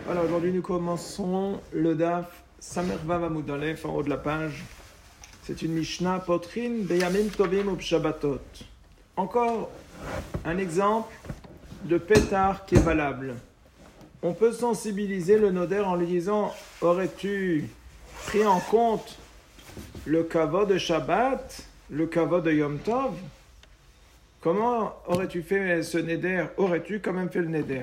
Voilà, aujourd'hui nous commençons le Daf Samer Vav Amud Aleph en haut de la page. C'est une Mishnah Potrin Beyamim Tovim Ubshabatot. Encore un exemple de pétard qui est valable. On peut sensibiliser le noder en lui disant: aurais-tu pris en compte le kavod de Shabbat, le kavod de Yom Tov? Comment aurais-tu fait ce neder? Aurais-tu quand même fait le neder?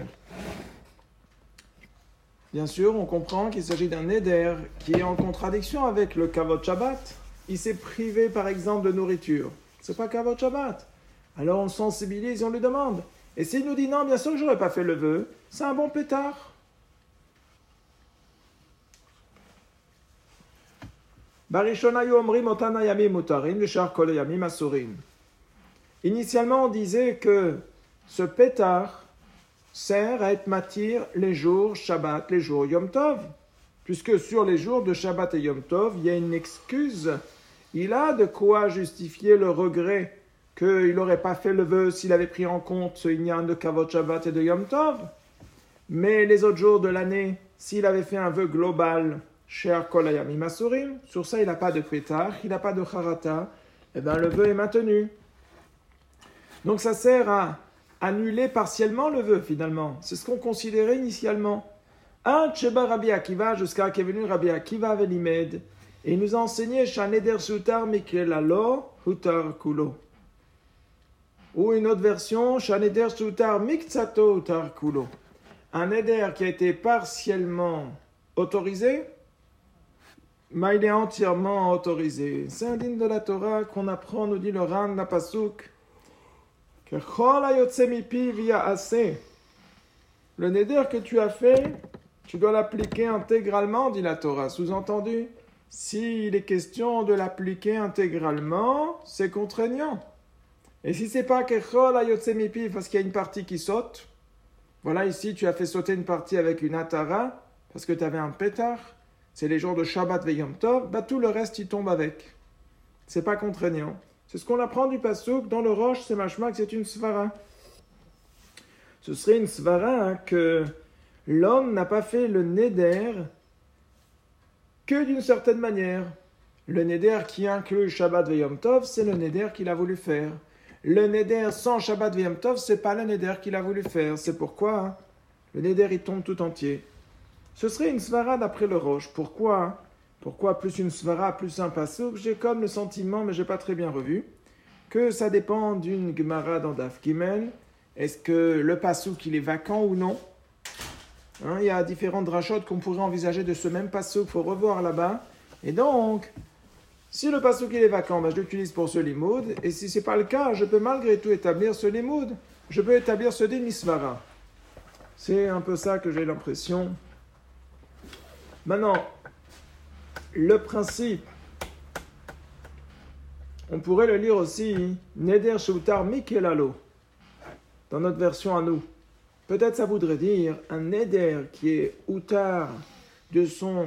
Bien sûr, on comprend qu'il s'agit d'un neder qui est en contradiction avec le kavod Shabbat. Il s'est privé par exemple de nourriture. C'est pas kavod Shabbat. Alors on sensibilise et on lui demande. Et s'il nous dit non, bien sûr que j'aurais pas fait le vœu, c'est un bon pétard. Initialement, on disait que ce pétard sert à être matir les jours Shabbat, les jours Yom Tov. Puisque sur les jours de Shabbat et Yom Tov, il y a une excuse. Il a de quoi justifier le regret qu'il n'aurait pas fait le vœu s'il avait pris en compte ce Inyan de Kavod Shabbat et de Yom Tov. Mais les autres jours de l'année, s'il avait fait un vœu global, She'ar Kol Hayamim Asurim, sur ça il n'a pas de pétard, il n'a pas de charata, et bien le vœu est maintenu. Donc ça sert à annuler partiellement le vœu finalement. C'est ce qu'on considérait initialement. Un Tsheba Rabbi Akiva jusqu'à qu'est venu Rabbi Akiva Velimed. Et il nous a enseigné Shaneder Sutar Mikelalo Hutar Kulo. Ou une autre version, Shaneder Sutar Miktsato Hutar Kulo. Un neder qui a été partiellement autorisé, mais il est entièrement autorisé. C'est un digne de la Torah qu'on apprend, nous dit le Ran la Pasuk. Le neder que tu as fait, tu dois l'appliquer intégralement, dit la Torah. Sous-entendu, s'il est question de l'appliquer intégralement, c'est contraignant. Et si c'est pas parce qu'il y a une partie qui saute, voilà, ici tu as fait sauter une partie avec une atara, parce que tu avais un pétard, c'est les jours de Shabbat et Yom Tov, bah tout le reste il tombe avec. C'est pas contraignant. C'est ce qu'on apprend du Pasuk dans le Rosh, c'est machma que c'est une svara. Ce serait une svara que l'homme n'a pas fait le neder que d'une certaine manière. Le neder qui inclut Shabbat et Yom Tov, c'est le neder qu'il a voulu faire. Le neder sans Shabbat et Yom Tov, c'est pas le neder qu'il a voulu faire. C'est pourquoi le neder il tombe tout entier. Ce serait une svara d'après le Rosh. Pourquoi plus une svara, plus un pasuk? J'ai comme le sentiment, mais je n'ai pas très bien revu, que ça dépend d'une gemara dans Daf Gimel. Est-ce que le pasuk il est vacant ou non? Il y a différentes drachotes qu'on pourrait envisager de ce même pasuk, il faut revoir là-bas. Et donc, si le pasuk il est vacant, je l'utilise pour ce limoud. Et si ce n'est pas le cas, je peux malgré tout établir ce limoud. Je peux établir ce démisvara. C'est un peu ça que j'ai l'impression. Maintenant, le principe, on pourrait le lire aussi, Neder Sheutar Mikelalo, dans notre version à nous. Peut-être ça voudrait dire un Neder qui est outar de son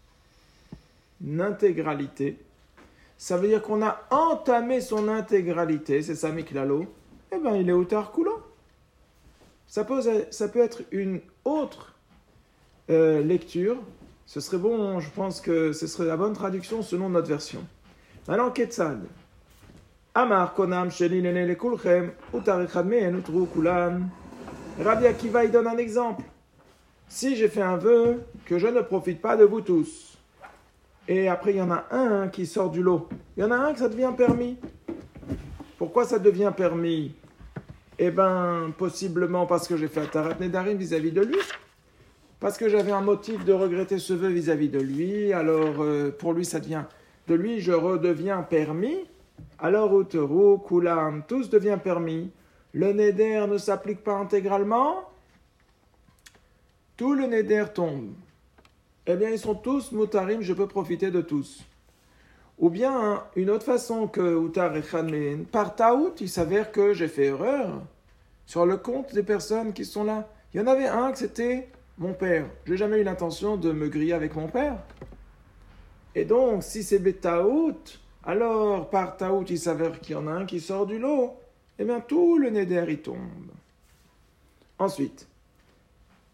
intégralité. Ça veut dire qu'on a entamé son intégralité, c'est ça Mikelalo, eh bien il est outar Kulo. Ça peut être une autre lecture. Ce serait bon, je pense que ce serait la bonne traduction selon notre version. Maintenant, Ketzad. Amar konam sheli lene lekulchem utar echad mehen utru kulan. Rabbi Akiva, il donne un exemple. Si j'ai fait un vœu que je ne profite pas de vous tous, et après il y en a un qui sort du lot, il y en a un que ça devient permis. Pourquoi ça devient permis? Eh bien, possiblement parce que j'ai fait Atarat Nedarim vis-à-vis de lui. Parce que j'avais un motif de regretter ce vœu vis-à-vis de lui, alors pour lui ça devient, de lui je redeviens permis, alors Uteru, Kulam, tous devient permis. Le neder ne s'applique pas intégralement, tout le neder tombe. Eh bien ils sont tous mutarim, je peux profiter de tous. Ou bien une autre façon que Utar Echanmen, par taout, il s'avère que j'ai fait erreur sur le compte des personnes qui sont là. Il y en avait un que c'était mon père. Je n'ai jamais eu l'intention de me griller avec mon père. Et donc, si c'est betaout, alors par taout, il s'avère qu'il y en a un qui sort du lot. Eh bien, tout le neder, il tombe. Ensuite,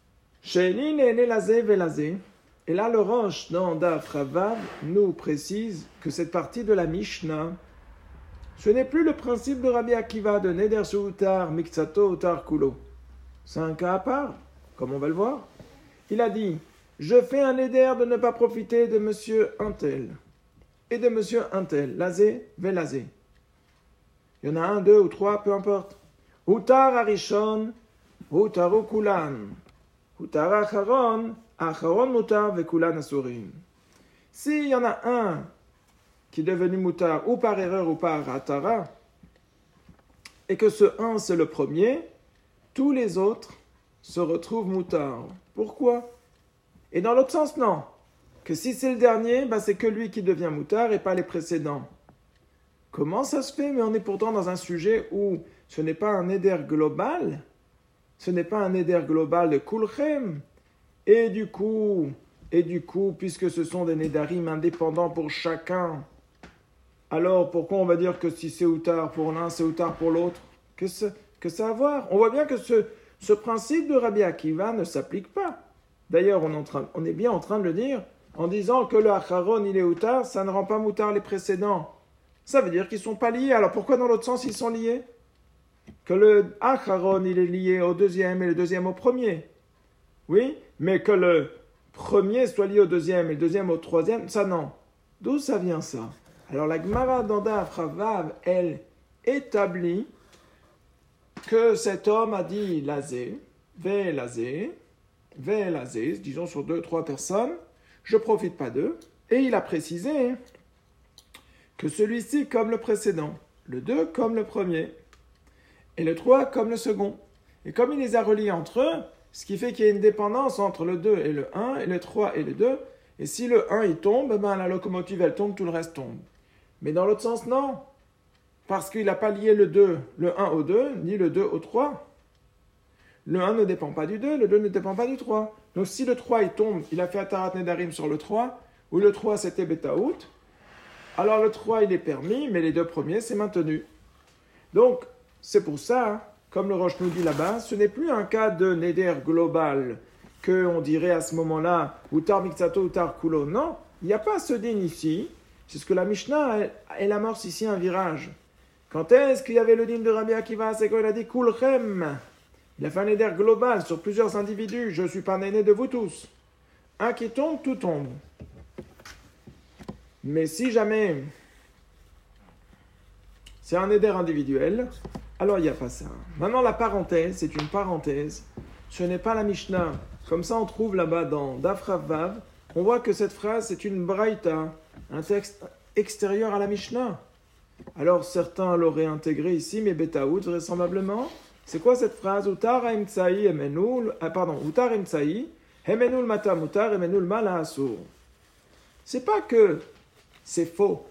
Sheini nene lazé velazé. Et là, le Rosh dans Daf Ravav nous précise que cette partie de la Mishnah, ce n'est plus le principe de Rabbi Akiva de Neder Sheutar Miksato Utar Kulo. C'est un cas à part, comme on va le voir. Il a dit, je fais un Neder de ne pas profiter de monsieur Untel et de monsieur Untel, lazé, velazé. Il y en a un, deux ou trois, peu importe. Utar Arishon, Utaru Kulan. Utar Acharon, Acharon Mutar Vekulan Asurim. S'il y en a un qui est devenu Mutar ou par erreur ou par Atara, et que ce un c'est le premier, tous les autres se retrouvent Mutar. Pourquoi? Et dans l'autre sens, non. Que si c'est le dernier, c'est que lui qui devient Mutar et pas les précédents. Comment ça se fait? Mais on est pourtant dans un sujet où ce n'est pas un éder global, ce n'est pas un éder global de Kulchem. Et du coup, puisque ce sont des nédarim indépendants pour chacun, alors pourquoi on va dire que si c'est Outar pour l'un, c'est Outar pour l'autre? Que ça a à voir? On voit bien que ce principe de Rabbi Akiva ne s'applique pas. D'ailleurs, on est bien en train de le dire en disant que le Acharon, il est Outar, ça ne rend pas Moutar les précédents. Ça veut dire qu'ils ne sont pas liés. Alors pourquoi dans l'autre sens ils sont liés? Que le Acharon, il est lié au deuxième et le deuxième au premier. Oui, mais que le premier soit lié au deuxième et le deuxième au troisième, ça non. D'où ça vient ça? Alors la Gemara dans Daf Ravav, elle établit que cet homme a dit lazé, velazé, disons sur 2-3 personnes, je ne profite pas d'eux, et il a précisé que celui-ci comme le précédent, le 2 comme le premier, et le 3 comme le second. Et comme il les a reliés entre eux, ce qui fait qu'il y a une dépendance entre le 2 et le 1, et le 3 et le 2, et si le 1 il tombe, la locomotive elle tombe, tout le reste tombe. Mais dans l'autre sens, non, parce qu'il n'a pas lié le 1 au 2, ni le 2 au 3. Le 1 ne dépend pas du 2, le 2 ne dépend pas du 3. Donc si le 3 il tombe, il a fait Atarat Nedarim sur le 3, ou le 3 c'était Betaout, alors le 3 il est permis, mais les deux premiers c'est maintenu. Donc c'est pour ça, comme le Roche nous dit là-bas, ce n'est plus un cas de Neder global, qu'on dirait à ce moment-là, Utar Miksato, Utar Kulo. Non, il n'y a pas ce din ici, c'est ce que la Mishnah, elle amorce ici un virage. Quand est-ce qu'il y avait le din de Rabbi Akiva? C'est quand il a dit Kulchem. Il a fait un Neder global sur plusieurs individus. Je ne suis pas un aîné de vous tous. Un qui tombe, tout tombe. Mais si jamais c'est un Neder individuel, alors il n'y a pas ça. Maintenant, la parenthèse, c'est une parenthèse. Ce n'est pas la Mishnah. Comme ça, on trouve là-bas dans Daf Ravav, on voit que cette phrase, c'est une braïta, un texte extérieur à la Mishnah. Alors, certains l'auraient intégré ici, mais Betaout, vraisemblablement. C'est quoi cette phrase? Utar emtsaï emenul, Utar emtsaï, emenul mata mutar, emenul mala asur. C'est pas que c'est faux.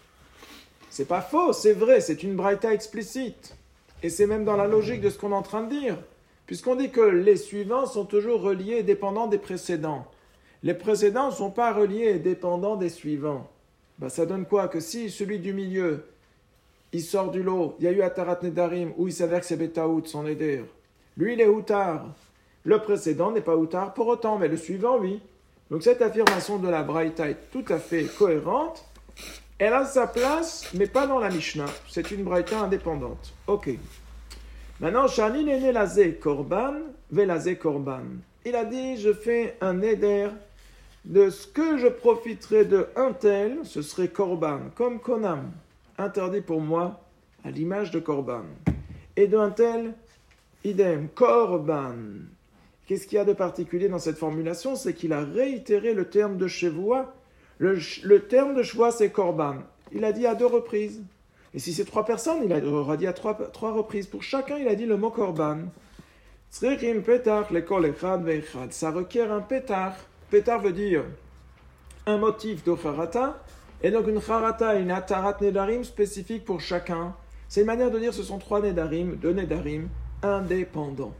C'est pas faux, c'est vrai, c'est une braïta explicite. Et c'est même dans la logique de ce qu'on est en train de dire. Puisqu'on dit que les suivants sont toujours reliés et dépendants des précédents. Les précédents ne sont pas reliés et dépendants des suivants. Ça donne quoi? Que si celui du milieu, il sort du lot, il y a eu Atarat Nedarim, où il s'avère que c'est Betaout, son Neder. Lui, il est Outar. Le précédent n'est pas Outar pour autant, mais le suivant, oui. Donc cette affirmation de la Braïta est tout à fait cohérente. Elle a sa place, mais pas dans la Mishnah. C'est une Braïta indépendante. Ok. Maintenant, Shani Nene Lazé Korban, Velazé Korban. Il a dit, je fais un Neder de ce que je profiterai de un tel, ce serait Korban, comme Konam. Interdit pour moi à l'image de Korban. Et d'un tel, idem, Korban. Qu'est-ce qu'il y a de particulier dans cette formulation? C'est qu'il a réitéré le terme de Shevoua. Le terme de Shevoua, c'est Korban. Il a dit à 2 reprises. Et si c'est 3 personnes, il aura dit à 3 reprises. Pour chacun, il a dit le mot Korban. Tzrichim petach lekol echad ve'echad. Ça requiert un petach. Petach veut dire un motif de charata. Et donc une charata, une atarat nedarim spécifique pour chacun. C'est une manière de dire ce sont 3 nedarim, 2 nedarim indépendants.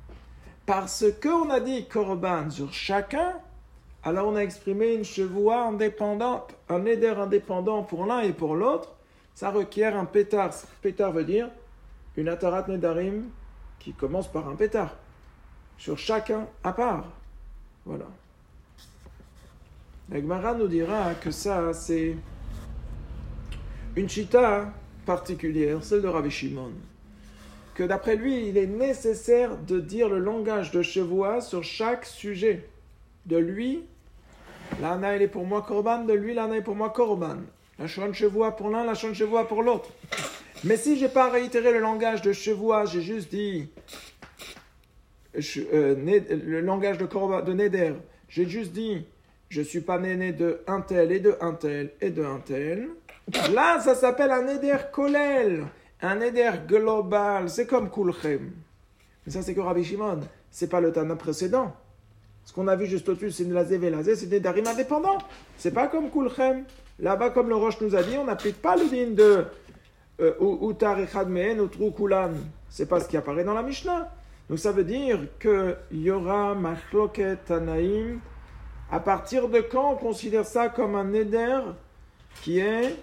Parce qu'on a dit korban sur chacun, alors on a exprimé une chevoua indépendante, un neder indépendant pour l'un et pour l'autre. Ça requiert un pétard. Pétard veut dire une atarat nedarim qui commence par un pétard. Sur chacun à part. Voilà. La Gemara nous dira que ça, c'est une chita particulière, celle de Rabbi Shimon. Que d'après lui, il est nécessaire de dire le langage de Shevoua sur chaque sujet. De lui, l'ana elle est pour moi korban, de lui, l'ana est pour moi korban. La shon Shevoua pour l'un, la shon Shevoua pour l'autre. Mais si j'ai pas réitéré le langage de Shevoua, j'ai juste dit le langage de korban, de Neder, j'ai juste dit je suis pas né de un tel et de un tel et de un tel. Là, ça s'appelle un Neder kolel. Un éder global, c'est comme Kulchem. Mais ça, c'est que Rabbi Shimon. C'est pas le Tana précédent. Ce qu'on a vu juste au-dessus, c'est Lazé Velazé, c'est des Darim indépendants. C'est pas comme Kulchem. Là-bas, comme le Roche nous a dit, on n'applique pas le din de Utar Echad Mehen ou Trou Kulan. C'est pas ce qui apparaît dans la Mishnah. Donc ça veut dire qu'il y aura Machloket Tanaïm. À partir de quand on considère ça comme un éder qui est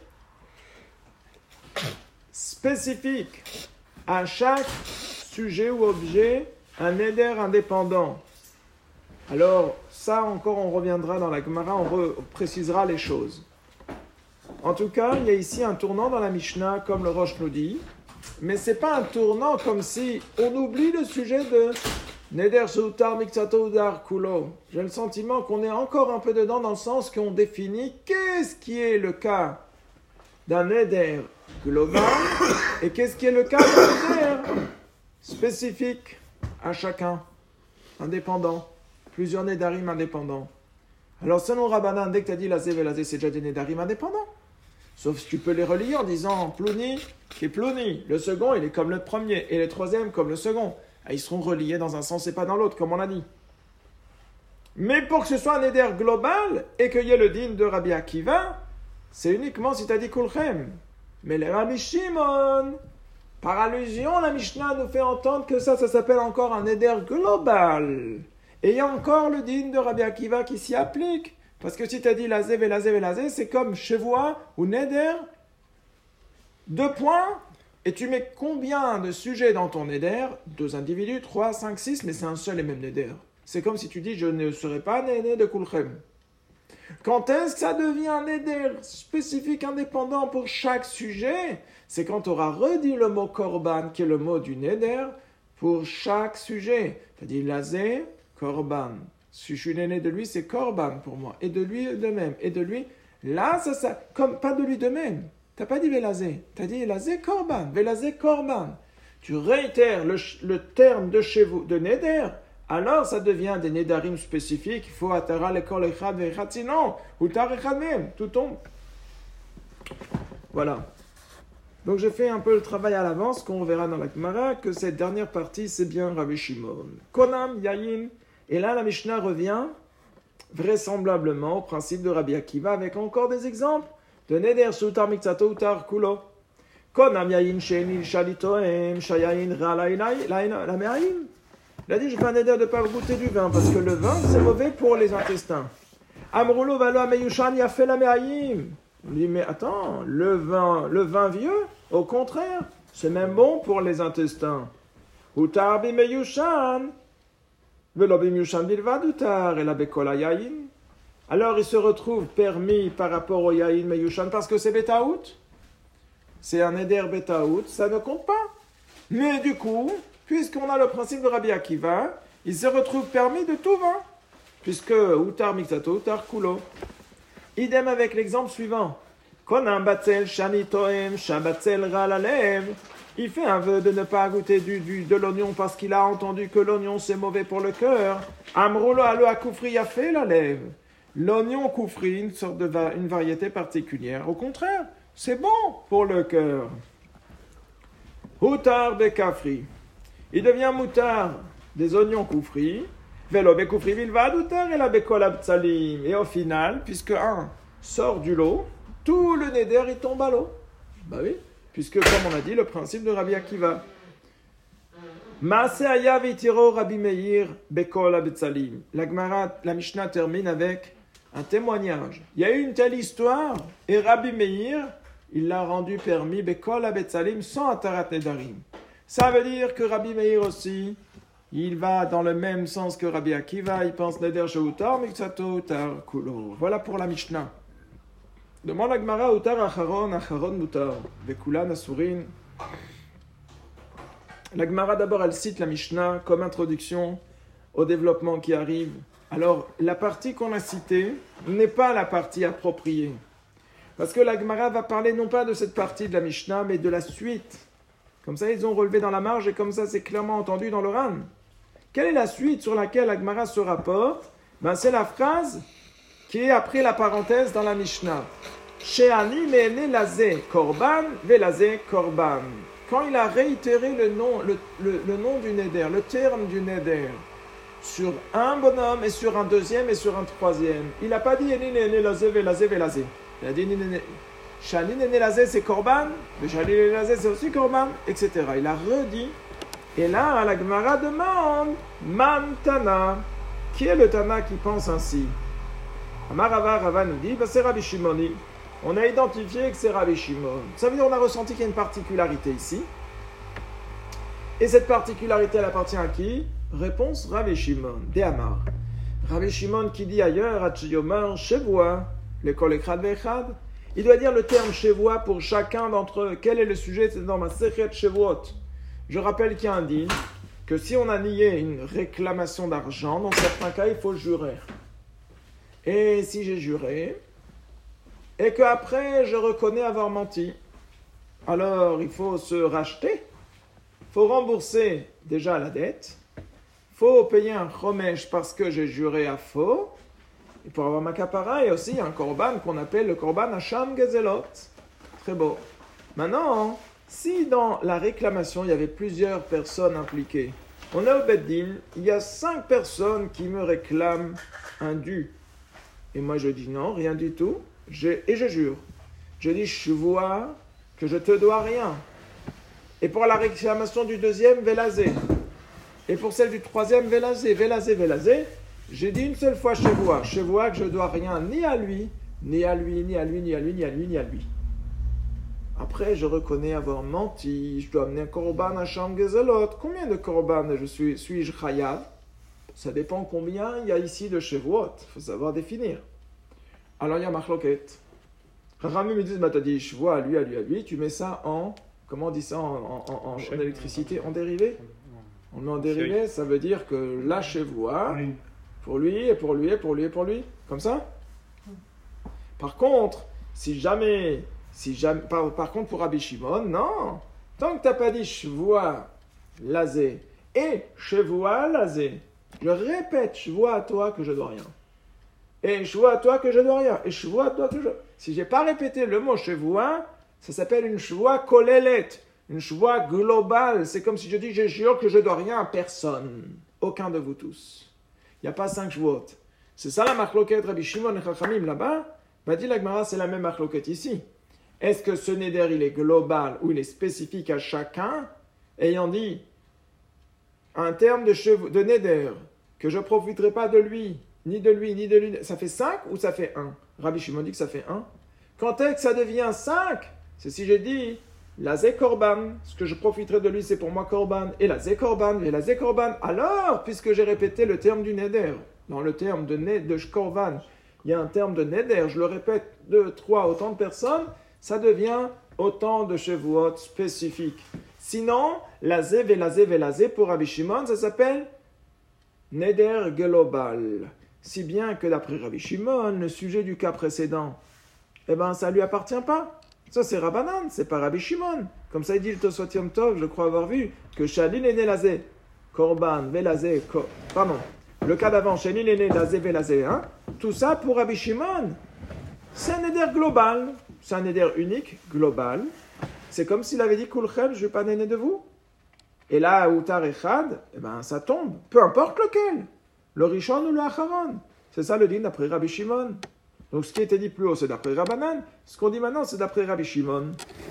spécifique à chaque sujet ou objet, un éder indépendant. Alors, ça encore, on reviendra dans la Gemara, on précisera les choses. En tout cas, il y a ici un tournant dans la Mishnah, comme le Roche nous dit, mais c'est pas un tournant comme si on oublie le sujet de Neder Sheutar Miksato Udar Kulo. J'ai le sentiment qu'on est encore un peu dedans dans le sens qu'on définit qu'est-ce qui est le cas d'un Neder global, et qu'est-ce qui est le cas d'un Neder spécifique à chacun, indépendant, plusieurs Nedarim indépendants. Alors selon Rabbanan, dès que tu as dit Lazé Velazé, c'est déjà des Nedarim indépendants. Sauf si tu peux les relier en disant Plouni, qui est Plouni. Le second, il est comme le premier, et le troisième comme le second. Et ils seront reliés dans un sens et pas dans l'autre, comme on a dit. Mais pour que ce soit un Neder global, et qu'il y ait le din de Rabbi Akiva, c'est uniquement si tu as dit Kulchem. Mais les Rabbi Shimon, par allusion, la Mishnah nous fait entendre que ça s'appelle encore un éder global. Et il y a encore le din de Rabbi Akiva qui s'y applique. Parce que si tu as dit lazé, velazé, velazé, c'est comme chevoua ou neder, 2 points, et tu mets combien de sujets dans ton neder? 2 individus, 3, 5, 6, mais c'est un seul et même neder. C'est comme si tu dis je ne serai pas né de Kulchem. Quand est-ce que ça devient un éder spécifique indépendant pour chaque sujet? C'est quand tu auras redit le mot korban, qui est le mot du neder, pour chaque sujet. Tu as dit lazé, korban. Si je suis l'aîné de lui, c'est korban pour moi. Et de lui de même. Et de lui, là, ça comme pas de lui de même. Tu n'as pas dit velazé. Tu as dit lazé, korban. Velazé, korban. Tu réitères le terme de chez vous, de neder. Alors, ça devient des nedarim spécifiques. Il faut atara l'école echad ve'echad, sinon, ou tar echad même, tout tombe. Voilà. Donc, j'ai fait un peu le travail à l'avance, qu'on verra dans la Gemara, que cette dernière partie, c'est bien Rabbi Shimon. Konam, yayin. Et là, la Mishnah revient vraisemblablement au principe de Rabbi Akiva, avec encore des exemples de neder sutar miksato utar kulo. Konam, yayin, she'enil shalitoem, shayayin ra la me'ayim. Il a dit, je fais un éder de ne pas goûter du vin, parce que le vin, c'est mauvais pour les intestins. Amroulo valo ameyushan yafe la me'ayim. On dit, mais attends, le vin vieux, au contraire, c'est même bon pour les intestins. Utar bimeyushan, velo bimeyushan bilvad utar, et la bekola yayin. Alors, il se retrouve permis par rapport au yayin meyushan, parce que c'est betaout. C'est un éder betaout, ça ne compte pas. Mais du coup, puisqu'on a le principe de Rabbi Akiva, il se retrouve permis de tout vin, puisque utar miksato, utar kulo. Idem avec l'exemple suivant. Konam batzel shani toem shabatzel ralalev. Il fait un vœu de ne pas goûter de l'oignon parce qu'il a entendu que l'oignon c'est mauvais pour le cœur. Amrolo alo akoufri yafe la lève. L'oignon koufri, une variété particulière. Au contraire, c'est bon pour le cœur. Utar bekafri. Il devient moutard des oignons koufri. Velo bekoufri vilvad utar et la bekola btsalim. Et au final, puisque un sort du lot, tout le neder il tombe à l'eau. Bah oui, puisque comme on a dit, le principe de Rabbi Akiva. Maase aya vitiro Rabbi Meir bekola btsalim. La Mishnah termine avec un témoignage. Il y a eu une telle histoire et Rabbi Meir, il l'a rendu permis bekola btsalim sans atarat nedarim. Ça veut dire que Rabbi Meir aussi, il va dans le même sens que Rabbi Akiva, il pense Neder Sheutar, Miksato Utar Kulo. Voilà pour la Mishnah. Demande la Gemara, Utar Acharon, Acharon Mutar, Vekulan Asurin. La Gemara d'abord, elle cite la Mishnah comme introduction au développement qui arrive. Alors, la partie qu'on a citée n'est pas la partie appropriée. Parce que la Gemara va parler non pas de cette partie de la Mishnah, mais de la suite. Comme ça, ils ont relevé dans la marge et comme ça, c'est clairement entendu dans le Ran. Quelle est la suite sur laquelle la Gemara se rapporte? C'est la phrase qui est après la parenthèse dans la Mishnah. She'ani me'ene lazé korban ve'lazé korban. Quand il a réitéré le nom du Neder, le terme du Neder, sur un bonhomme et sur un deuxième et sur un troisième, il n'a pas dit Eni me'ene lazé ve'lazé ve'lazé. Il a dit Shani me'ene lazé c'est korban, Shani me'ene lazé c'est aussi korban, etc. Il a redit. Et là, la Gemara demande Man Tana. Qui est le Tana qui pense ainsi? Amar Rava nous dit c'est Rabbi Shimoni. On a identifié que c'est Rabbi Shimon. Ça veut dire qu'on a ressenti qu'il y a une particularité ici. Et cette particularité, elle appartient à qui? Réponse Rabbi Shimon. De Amar. Rabbi Shimon qui dit ailleurs, Hachiyomar, Shevoa, l'école Echad Vechad. Il doit dire le terme Shevoa pour chacun d'entre eux. Quel est le sujet? C'est dans ma Sechet Shevuot. Je rappelle qu'il y a un din que si on a nié une réclamation d'argent, dans certains cas, il faut jurer. Et si j'ai juré, et qu'après je reconnais avoir menti, alors il faut se racheter, il faut rembourser déjà la dette, il faut payer un chomesh parce que j'ai juré à faux, et pour avoir ma kapara, il y a aussi un korban qu'on appelle le korban Hasham Gezelot. Très beau. Maintenant, si dans la réclamation, il y avait plusieurs personnes impliquées, on est au Beddin, il y a 5 personnes qui me réclament un dû. Et moi je dis non, rien du tout, et je jure. Je dis, je vois que je te dois rien. Et pour la réclamation du deuxième, Vélazé. Et pour celle du troisième, Vélazé. J'ai dit une seule fois, je vois que je dois rien ni à lui, ni à lui, ni à lui, ni à lui, ni à lui, ni à lui. Après, je reconnais avoir menti, je dois amener un korban à Sham Gezelot. Combien de korban suis-je chayav? Ça dépend combien il y a ici de Shevuot. Il faut savoir définir. Alors, il y a machloket. Rami me dit, tu dit, je vois à lui, tu mets ça en, comment on dit ça en électricité, en dérivé? On met en dérivé, ça veut dire que là, Shevuot, pour lui, et pour lui, et pour lui, et pour lui. Comme ça? Par contre, par contre, pour Rabbi Shimon, non. Tant que tu n'as pas dit Shvoa lazé et Shvoa lazé, je répète, Shvoa à toi que je dois rien. Et Shvoa à toi que je dois rien. Et Shvoa à toi que je... Si je n'ai pas répété le mot Shvoa, ça s'appelle une Shvoa kolelet, une Shvoa globale. C'est comme si je dis, je jure que je dois rien à personne. Aucun de vous tous. Il n'y a pas 5 Shvoot. C'est ça la machloket Rabbi Shimon et Chachamim là-bas. Va dire la Gemara, c'est la même machloket ici. Est-ce que ce neder, il est global ou il est spécifique à chacun, ayant dit un terme de neder, que je ne profiterai pas de lui, ni de lui, ni de lui. Ça fait 5 ou ça fait 1? Rabbi Shimon dit que ça fait 1. Quand est-ce que ça devient 5? C'est si j'ai dit la zé korban, ce que je profiterai de lui, c'est pour moi korban, et la zé korban, et la zé korban. Alors, puisque j'ai répété le terme du neder, dans le terme de korban, il y a un terme de neder, je le répète 2, 3, autant de personnes, ça devient autant de Shevuot spécifiques. Sinon, la zé, vélazé, pour Rabbi Shimon, ça s'appelle Neder global. Si bien que d'après Rabbi Shimon, le sujet du cas précédent, ça ne lui appartient pas. Ça, c'est Rabbanan, c'est pas Rabbi Shimon. Comme ça, il dit le Tosfot Yom Tov, je crois avoir vu, que Shalin est né lazé, Korban, Vélazé, pardon, le cas d'avant, Shalin est né lazé, Vélazé, tout ça pour Rabbi Shimon, c'est un Neder global. C'est un neder unique, global. C'est comme s'il avait dit Kulchem, je ne vais pas donner de vous. Et là, Outar Echad, ça tombe. Peu importe lequel. Le Rishon ou le Acharon. C'est ça le din d'après Rabbi Shimon. Donc ce qui était dit plus haut, c'est d'après Rabbanan. Ce qu'on dit maintenant, c'est d'après Rabbi Shimon.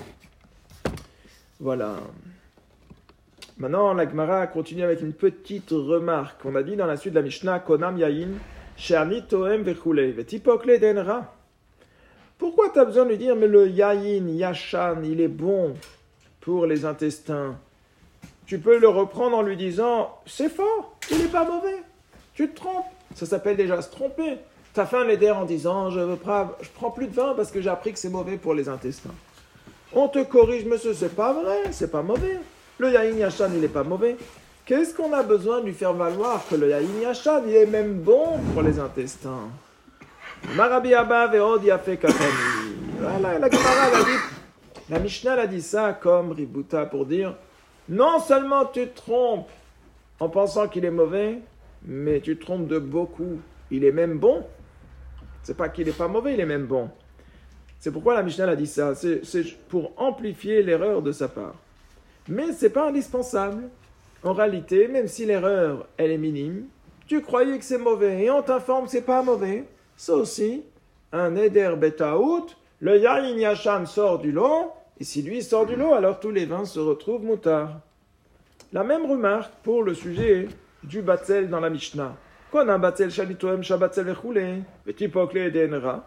Voilà. Maintenant, la Gemara continue avec une petite remarque. On a dit dans la suite de la Mishnah, Konam Yain, She'ani Toem Vechulei, Vetipokle Denra. Pourquoi tu as besoin de lui dire, mais le yayin, yashan, il est bon pour les intestins? tu peux le reprendre en lui disant « C'est fort, il n'est pas mauvais, tu te trompes. » Ça s'appelle déjà se tromper. Tu as fait un neder en disant « Je prends plus de vin parce que j'ai appris que c'est mauvais pour les intestins. » On te corrige, monsieur, c'est pas vrai, c'est pas mauvais. Le yain yachan, il n'est pas mauvais. Qu'est-ce qu'on a besoin de lui faire valoir que le yain yachan, il est même bon pour les intestins? Marabi Abba ve'od yafé katani. Voilà, la Gemara, elle a dit, la Mishnah elle a dit ça comme Ributa pour dire, non seulement tu te trompes en pensant qu'il est mauvais, mais tu te trompes de beaucoup. Il est même bon. C'est pas qu'il n'est pas mauvais, il est même bon. C'est pourquoi la Mishnah a dit ça. C'est pour amplifier l'erreur de sa part. Mais ce n'est pas indispensable. En réalité, même si l'erreur, elle est minime, tu croyais que c'est mauvais et on t'informe que ce n'est pas mauvais, c'est aussi un Eder Betaout. Le Yain Yachan sort du lot, et si lui sort du lot, alors tous les vins se retrouvent moutard. La même remarque pour le sujet du Batzel dans la Mishnah. Qu'on a un Batzel Shalitoem Shabatzel Vechoulé, Petit Pokle Denra.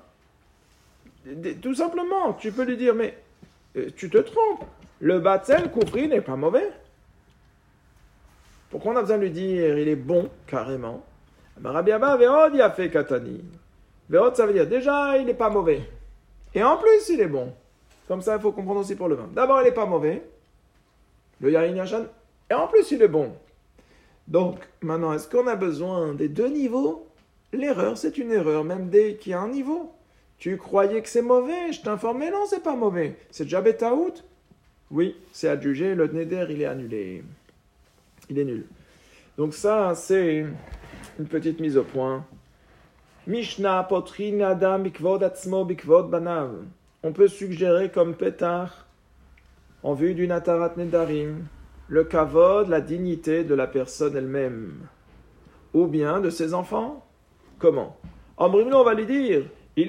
Tout simplement, tu peux lui dire, mais tu te trompes. Le Batzel Koufri n'est pas mauvais. Pourquoi on a besoin de lui dire, il est bon, carrément? Rabbi Abba Ve'od Yafé Katani. Ve'od, ça veut dire, déjà, il n'est pas mauvais. Et en plus, il est bon. Comme ça, il faut comprendre aussi pour le vin. D'abord, il n'est pas mauvais. Le Yain Yachan. Et en plus, il est bon. Donc, maintenant, est-ce qu'on a besoin des deux niveaux? L'erreur, c'est une erreur, même dès qu'il y a un niveau. Tu croyais que c'est mauvais, je t'informe, mais non, c'est pas mauvais. C'est déjà bêtaout? Oui, c'est adjugé, le neder, il est annulé. Il est nul. Donc ça, c'est une petite mise au point. Mishnah potrin adam bikvod atzmo bikvod banav. On peut suggérer comme pétard, en vue du natarat nedarim, le kavod, la dignité de la personne elle-même, ou bien de ses enfants. Comment? En brimino, on va lui dire,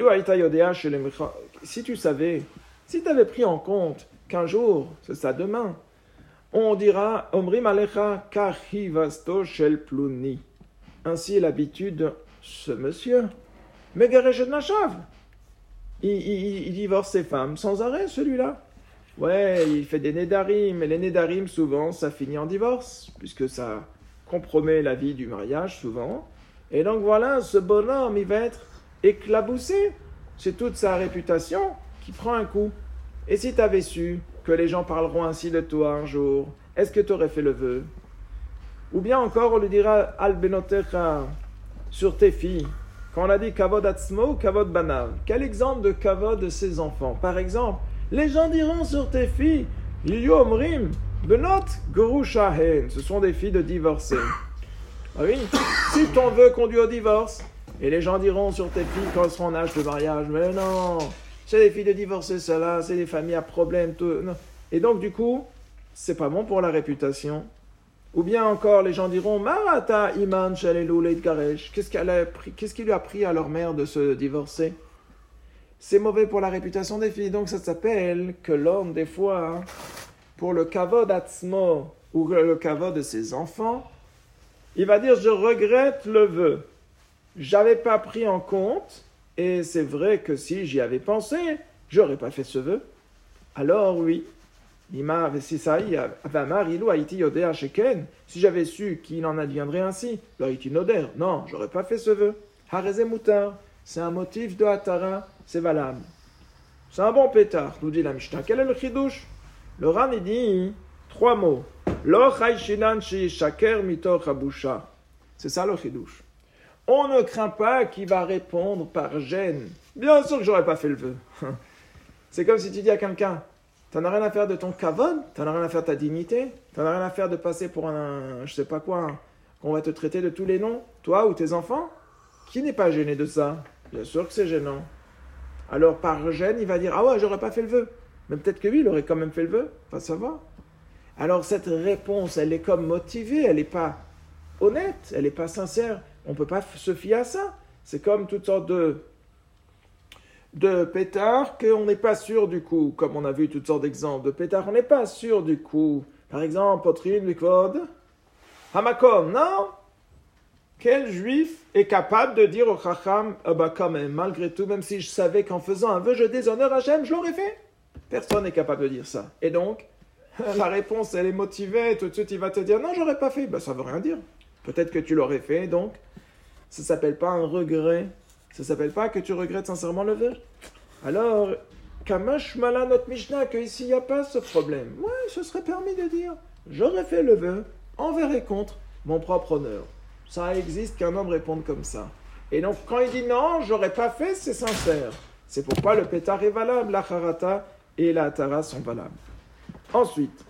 si tu savais, si tu avais pris en compte qu'un jour, c'est ça demain, on dira, Omrim alecha kachivasto shel pluni. Ainsi est l'habitude de ce monsieur. Megareshet Nashav. Il divorce ses femmes sans arrêt, celui-là. Ouais, il fait des nédarim, et les nédarim, souvent, ça finit en divorce, puisque ça compromet la vie du mariage, souvent. Et donc voilà, ce bonhomme, il va être éclaboussé. C'est toute sa réputation qui prend un coup. Et si tu avais su que les gens parleront ainsi de toi un jour, est-ce que tu aurais fait le vœu? Ou bien encore, on lui dira, Al benotecha, sur tes filles. Quand on a dit kavod atzmo ou kavod banav, quel exemple de kavod de ses enfants? Par exemple, les gens diront sur tes filles, Yiyu omrim, benot gorushahen, ce sont des filles de divorcés. Ah oui, si ton vœu conduit au divorce, et les gens diront sur tes filles quand elles seront en âge de mariage, mais non, c'est des filles de divorcés, cela, c'est des familles à problème, tout. Non. Et donc du coup, c'est pas bon pour la réputation. Ou bien encore, les gens diront, Marata iman shalelu leit garesh, qu'est-ce qui lui a pris à leur mère de se divorcer? C'est mauvais pour la réputation des filles. Donc ça s'appelle que l'homme, des fois, pour le kavod atzmo, ou le kavod de ses enfants, il va dire, je regrette le vœu. J'avais pas pris en compte, et c'est vrai que si j'y avais pensé, j'aurais pas fait ce vœu. Alors oui, si j'avais su qu'il en adviendrait ainsi, non, j'aurais pas fait ce vœu. Hareze mutar, c'est un motif de hatara, c'est valable. C'est un bon pétard, nous dit la Mishnah. Quel est le chidouche? Le Ran, il dit 3 mots. Lo chayshinan shi shaker mitoch habusha. C'est ça le chidouche. On ne craint pas qu'il va répondre par gêne. Bien sûr que j'aurais pas fait le vœu. C'est comme si tu dis à quelqu'un, t'en as rien à faire de ton kavod, t'en as rien à faire de ta dignité, t'en as rien à faire de passer pour un, je sais pas quoi, qu'on va te traiter de tous les noms, toi ou tes enfants. Qui n'est pas gêné de ça? Bien sûr que c'est gênant. Alors par gêne, il va dire, ah ouais, j'aurais pas fait le vœu. Mais peut-être que lui, il aurait quand même fait le vœu, pas savoir. Alors cette réponse, elle est comme motivée, elle n'est pas honnête, elle n'est pas sincère. On ne peut pas se fier à ça. C'est comme toutes sortes de pétards qu'on n'est pas sûr du coup, comme on a vu toutes sortes d'exemples de pétards, on n'est pas sûr du coup. Par exemple, potrine, likvod, hamakom, non? Quel juif est capable de dire au chacham, ah bah quand même, malgré tout, même si je savais qu'en faisant un vœu, je déshonore Hachem, je l'aurais fait? Personne n'est capable de dire ça. Et donc, La réponse, elle est motivée, tout de suite, il va te dire, non, j'aurais pas fait. Ben, ça veut rien dire. Peut-être que tu l'aurais fait, donc, ça s'appelle pas un regret. Ça s'appelle pas que tu regrettes sincèrement le vœu. Alors, Kamash Mala, notre Mishnah, que ici, il n'y a pas ce problème. Ouais, ce serait permis de dire, j'aurais fait le vœu, envers et contre mon propre honneur. Ça existe qu'un homme réponde comme ça. Et donc, quand il dit non, j'aurais pas fait, c'est sincère. C'est pourquoi le pétard est valable, la charata et la tara sont valables. Ensuite,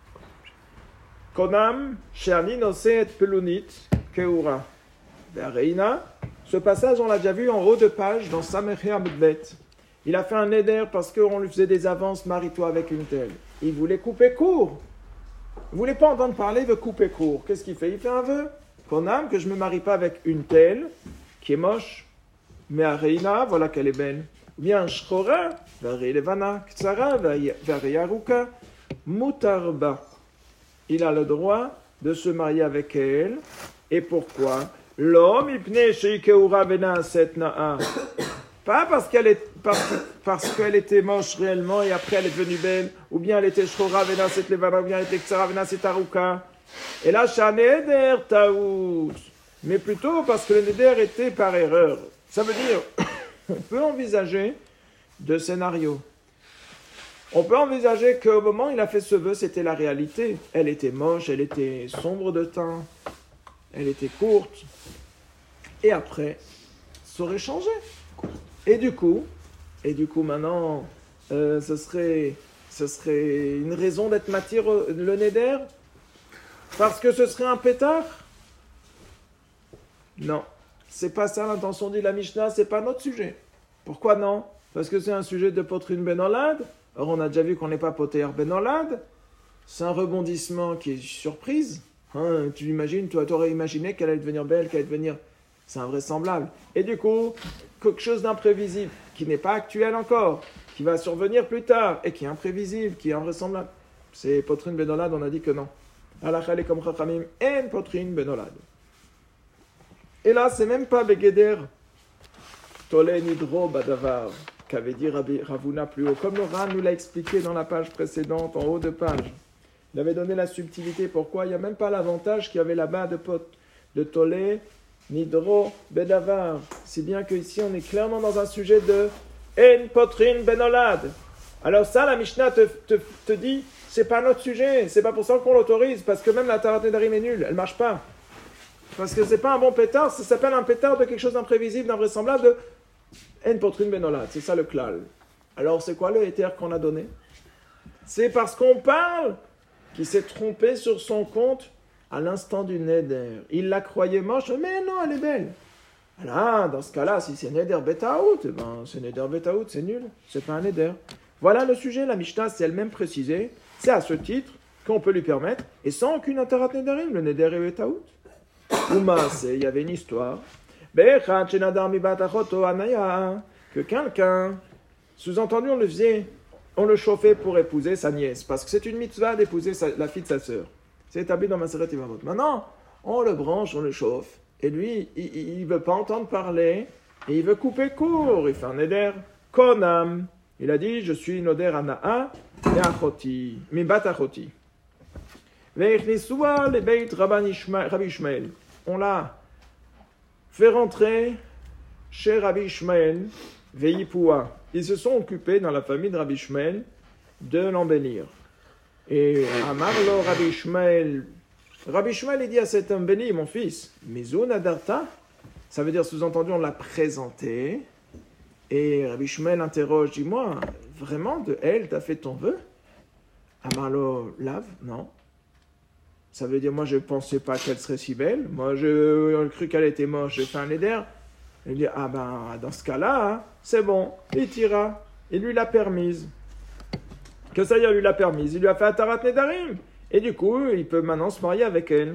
Konam, Sherni Noseet Pelunit, Keura, Vereina. Ce passage, on l'a déjà vu en haut de page dans Sameché Amudbet. Il a fait un éder parce qu'on lui faisait des avances, marie-toi avec une telle. Il voulait couper court. Il ne voulait pas entendre parler, il veut couper court. Qu'est-ce qu'il fait? Il fait un vœu. Konam, que je ne me marie pas avec une telle, qui est moche, mais à Reina, voilà qu'elle est belle. Ou bien Shchora, Vari Levana, Ktsara, Vari Yaruka, Mutarba. Il a le droit de se marier avec elle. Et pourquoi? L'homme, il pnei sheikeura bena setnaa. Pas parce qu'elle était moche réellement et après elle est devenue belle, ou bien elle était Shchora bena set levana, ou bien elle était Ktsara bena set aruka. Et là, Shaneder taout. Mais plutôt parce que le neder était par erreur. Ça veut dire, on peut envisager deux scénarios. On peut envisager qu'au moment où il a fait ce vœu, c'était la réalité. Elle était moche, elle était sombre de teint, elle était courte. Et après, ça aurait changé. Et du coup maintenant, ce serait une raison d'être matière le neder parce que ce serait un pétard. Non, c'est pas ça l'intention dit la Mishnah, c'est pas notre sujet. Pourquoi non? Parce que c'est un sujet de potrine benolad. Or, on a déjà vu qu'on n'est pas poter benolad. C'est un rebondissement qui est surprise. Hein, tu imagines, toi, t'aurais imaginé qu'elle allait devenir belle, qu'elle allait devenir... C'est invraisemblable. Et du coup, quelque chose d'imprévisible, qui n'est pas actuel encore, qui va survenir plus tard, et qui est imprévisible, qui est invraisemblable. C'est potrine benolad, on a dit que non. Alachale comme chachamim, en potrine benolad. Et là, c'est même pas Begeder Tole Nidro Badavar, qu'avait dit Ravuna plus haut. Comme le Ran nous l'a expliqué dans la page précédente, en haut de page. Il avait donné la subtilité. Pourquoi? Il n'y a même pas l'avantage qu'il y avait là-bas de Tole Nidro Bedavar. Si bien qu'ici, on est clairement dans un sujet de En Potrin Benolad. Alors ça, la Mishnah te dit, c'est pas notre sujet. C'est pas pour ça qu'on l'autorise, parce que même la Tarat Nedarim est nulle. Elle marche pas. Parce que c'est pas un bon pétard, ça s'appelle un pétard de quelque chose d'imprévisible, d'invraisemblable, de En Potrin Benolad. C'est ça le klal. Alors c'est quoi le éther qu'on a donné? C'est parce qu'on parle qu'il s'est trompé sur son compte à l'instant du neder. Il la croyait moche, mais non, elle est belle. Alors, dans ce cas-là, si c'est neder betaout, eh ben, c'est neder betaout, c'est nul. C'est pas un neder. Voilà le sujet, la Mishnah s'est elle-même précisée. C'est à ce titre qu'on peut lui permettre, et sans aucune interat nedarim, le neder est betaout. Il y avait une histoire que quelqu'un, sous-entendu on le chauffait pour épouser sa nièce, parce que c'est une mitzvah d'épouser la fille de sa sœur. C'est établi dans Maseret Yevamot. Maintenant, on le branche, on le chauffe, et lui, il ne veut pas entendre parler, et il veut couper court, il fait un neder, konam. Il a dit, je suis noder ana'a, et achoti, mibat achoti. Ve'ichnisuwa le beit Rabbi Ishmael. On l'a fait rentrer chez Rabbi Ishmael, Ve'yipua. Ils se sont occupés dans la famille de Rabbi Ishmael de l'embellir. Et Amarlo Rabbi Ishmael, il dit à cet homme béni, mon fils, Mizun Adarta, ça veut dire sous-entendu, on l'a présenté. Et Rabbi Ishmael interroge, dis-moi, vraiment de elle, t'as fait ton vœu? Amarlo Lav, non. Ça veut dire, moi, je ne pensais pas qu'elle serait si belle. Moi, j'ai cru qu'elle était moche. J'ai fait un éder. Il dit, ah ben, dans ce cas-là, hein, c'est bon. Il tira. Il lui l'a permise. Que ça y est, il lui l'a permise. Il lui a fait un tarat nedarim. Et du coup, il peut maintenant se marier avec elle.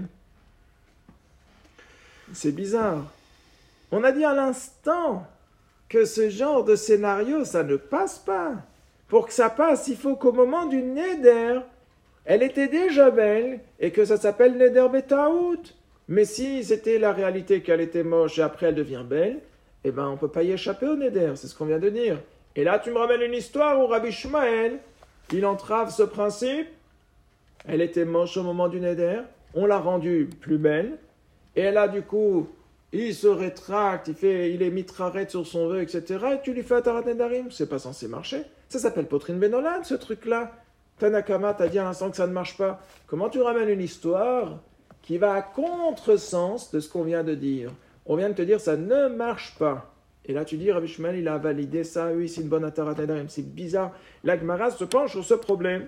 C'est bizarre. On a dit à l'instant que ce genre de scénario, ça ne passe pas. Pour que ça passe, il faut qu'au moment du neder, elle était déjà belle et que ça s'appelle neder betaout. Mais si c'était la réalité qu'elle était moche et après elle devient belle, eh ben on peut pas y échapper au neder, c'est ce qu'on vient de dire. Et là tu me ramènes une histoire où Rabbi Ishmael, il entrave ce principe Elle était moche au moment du Neder, on l'a rendue plus belle, et là, du coup, il se rétracte, il est mitraret sur son vœu, etc. Et tu lui fais Atarat Nedarim. C'est pas censé marcher. Ça s'appelle Potrine Benolad, ce truc-là. Tanakama t'a dit à l'instant que ça ne marche pas. Comment tu ramènes une histoire qui va à contresens de ce qu'on vient de dire? On vient de te dire ça ne marche pas. Et là, tu dis, Rabbi Shmuel, il a validé ça, oui, c'est une bonne Atarat Nedarim. C'est bizarre. La Gemara se penche sur ce problème.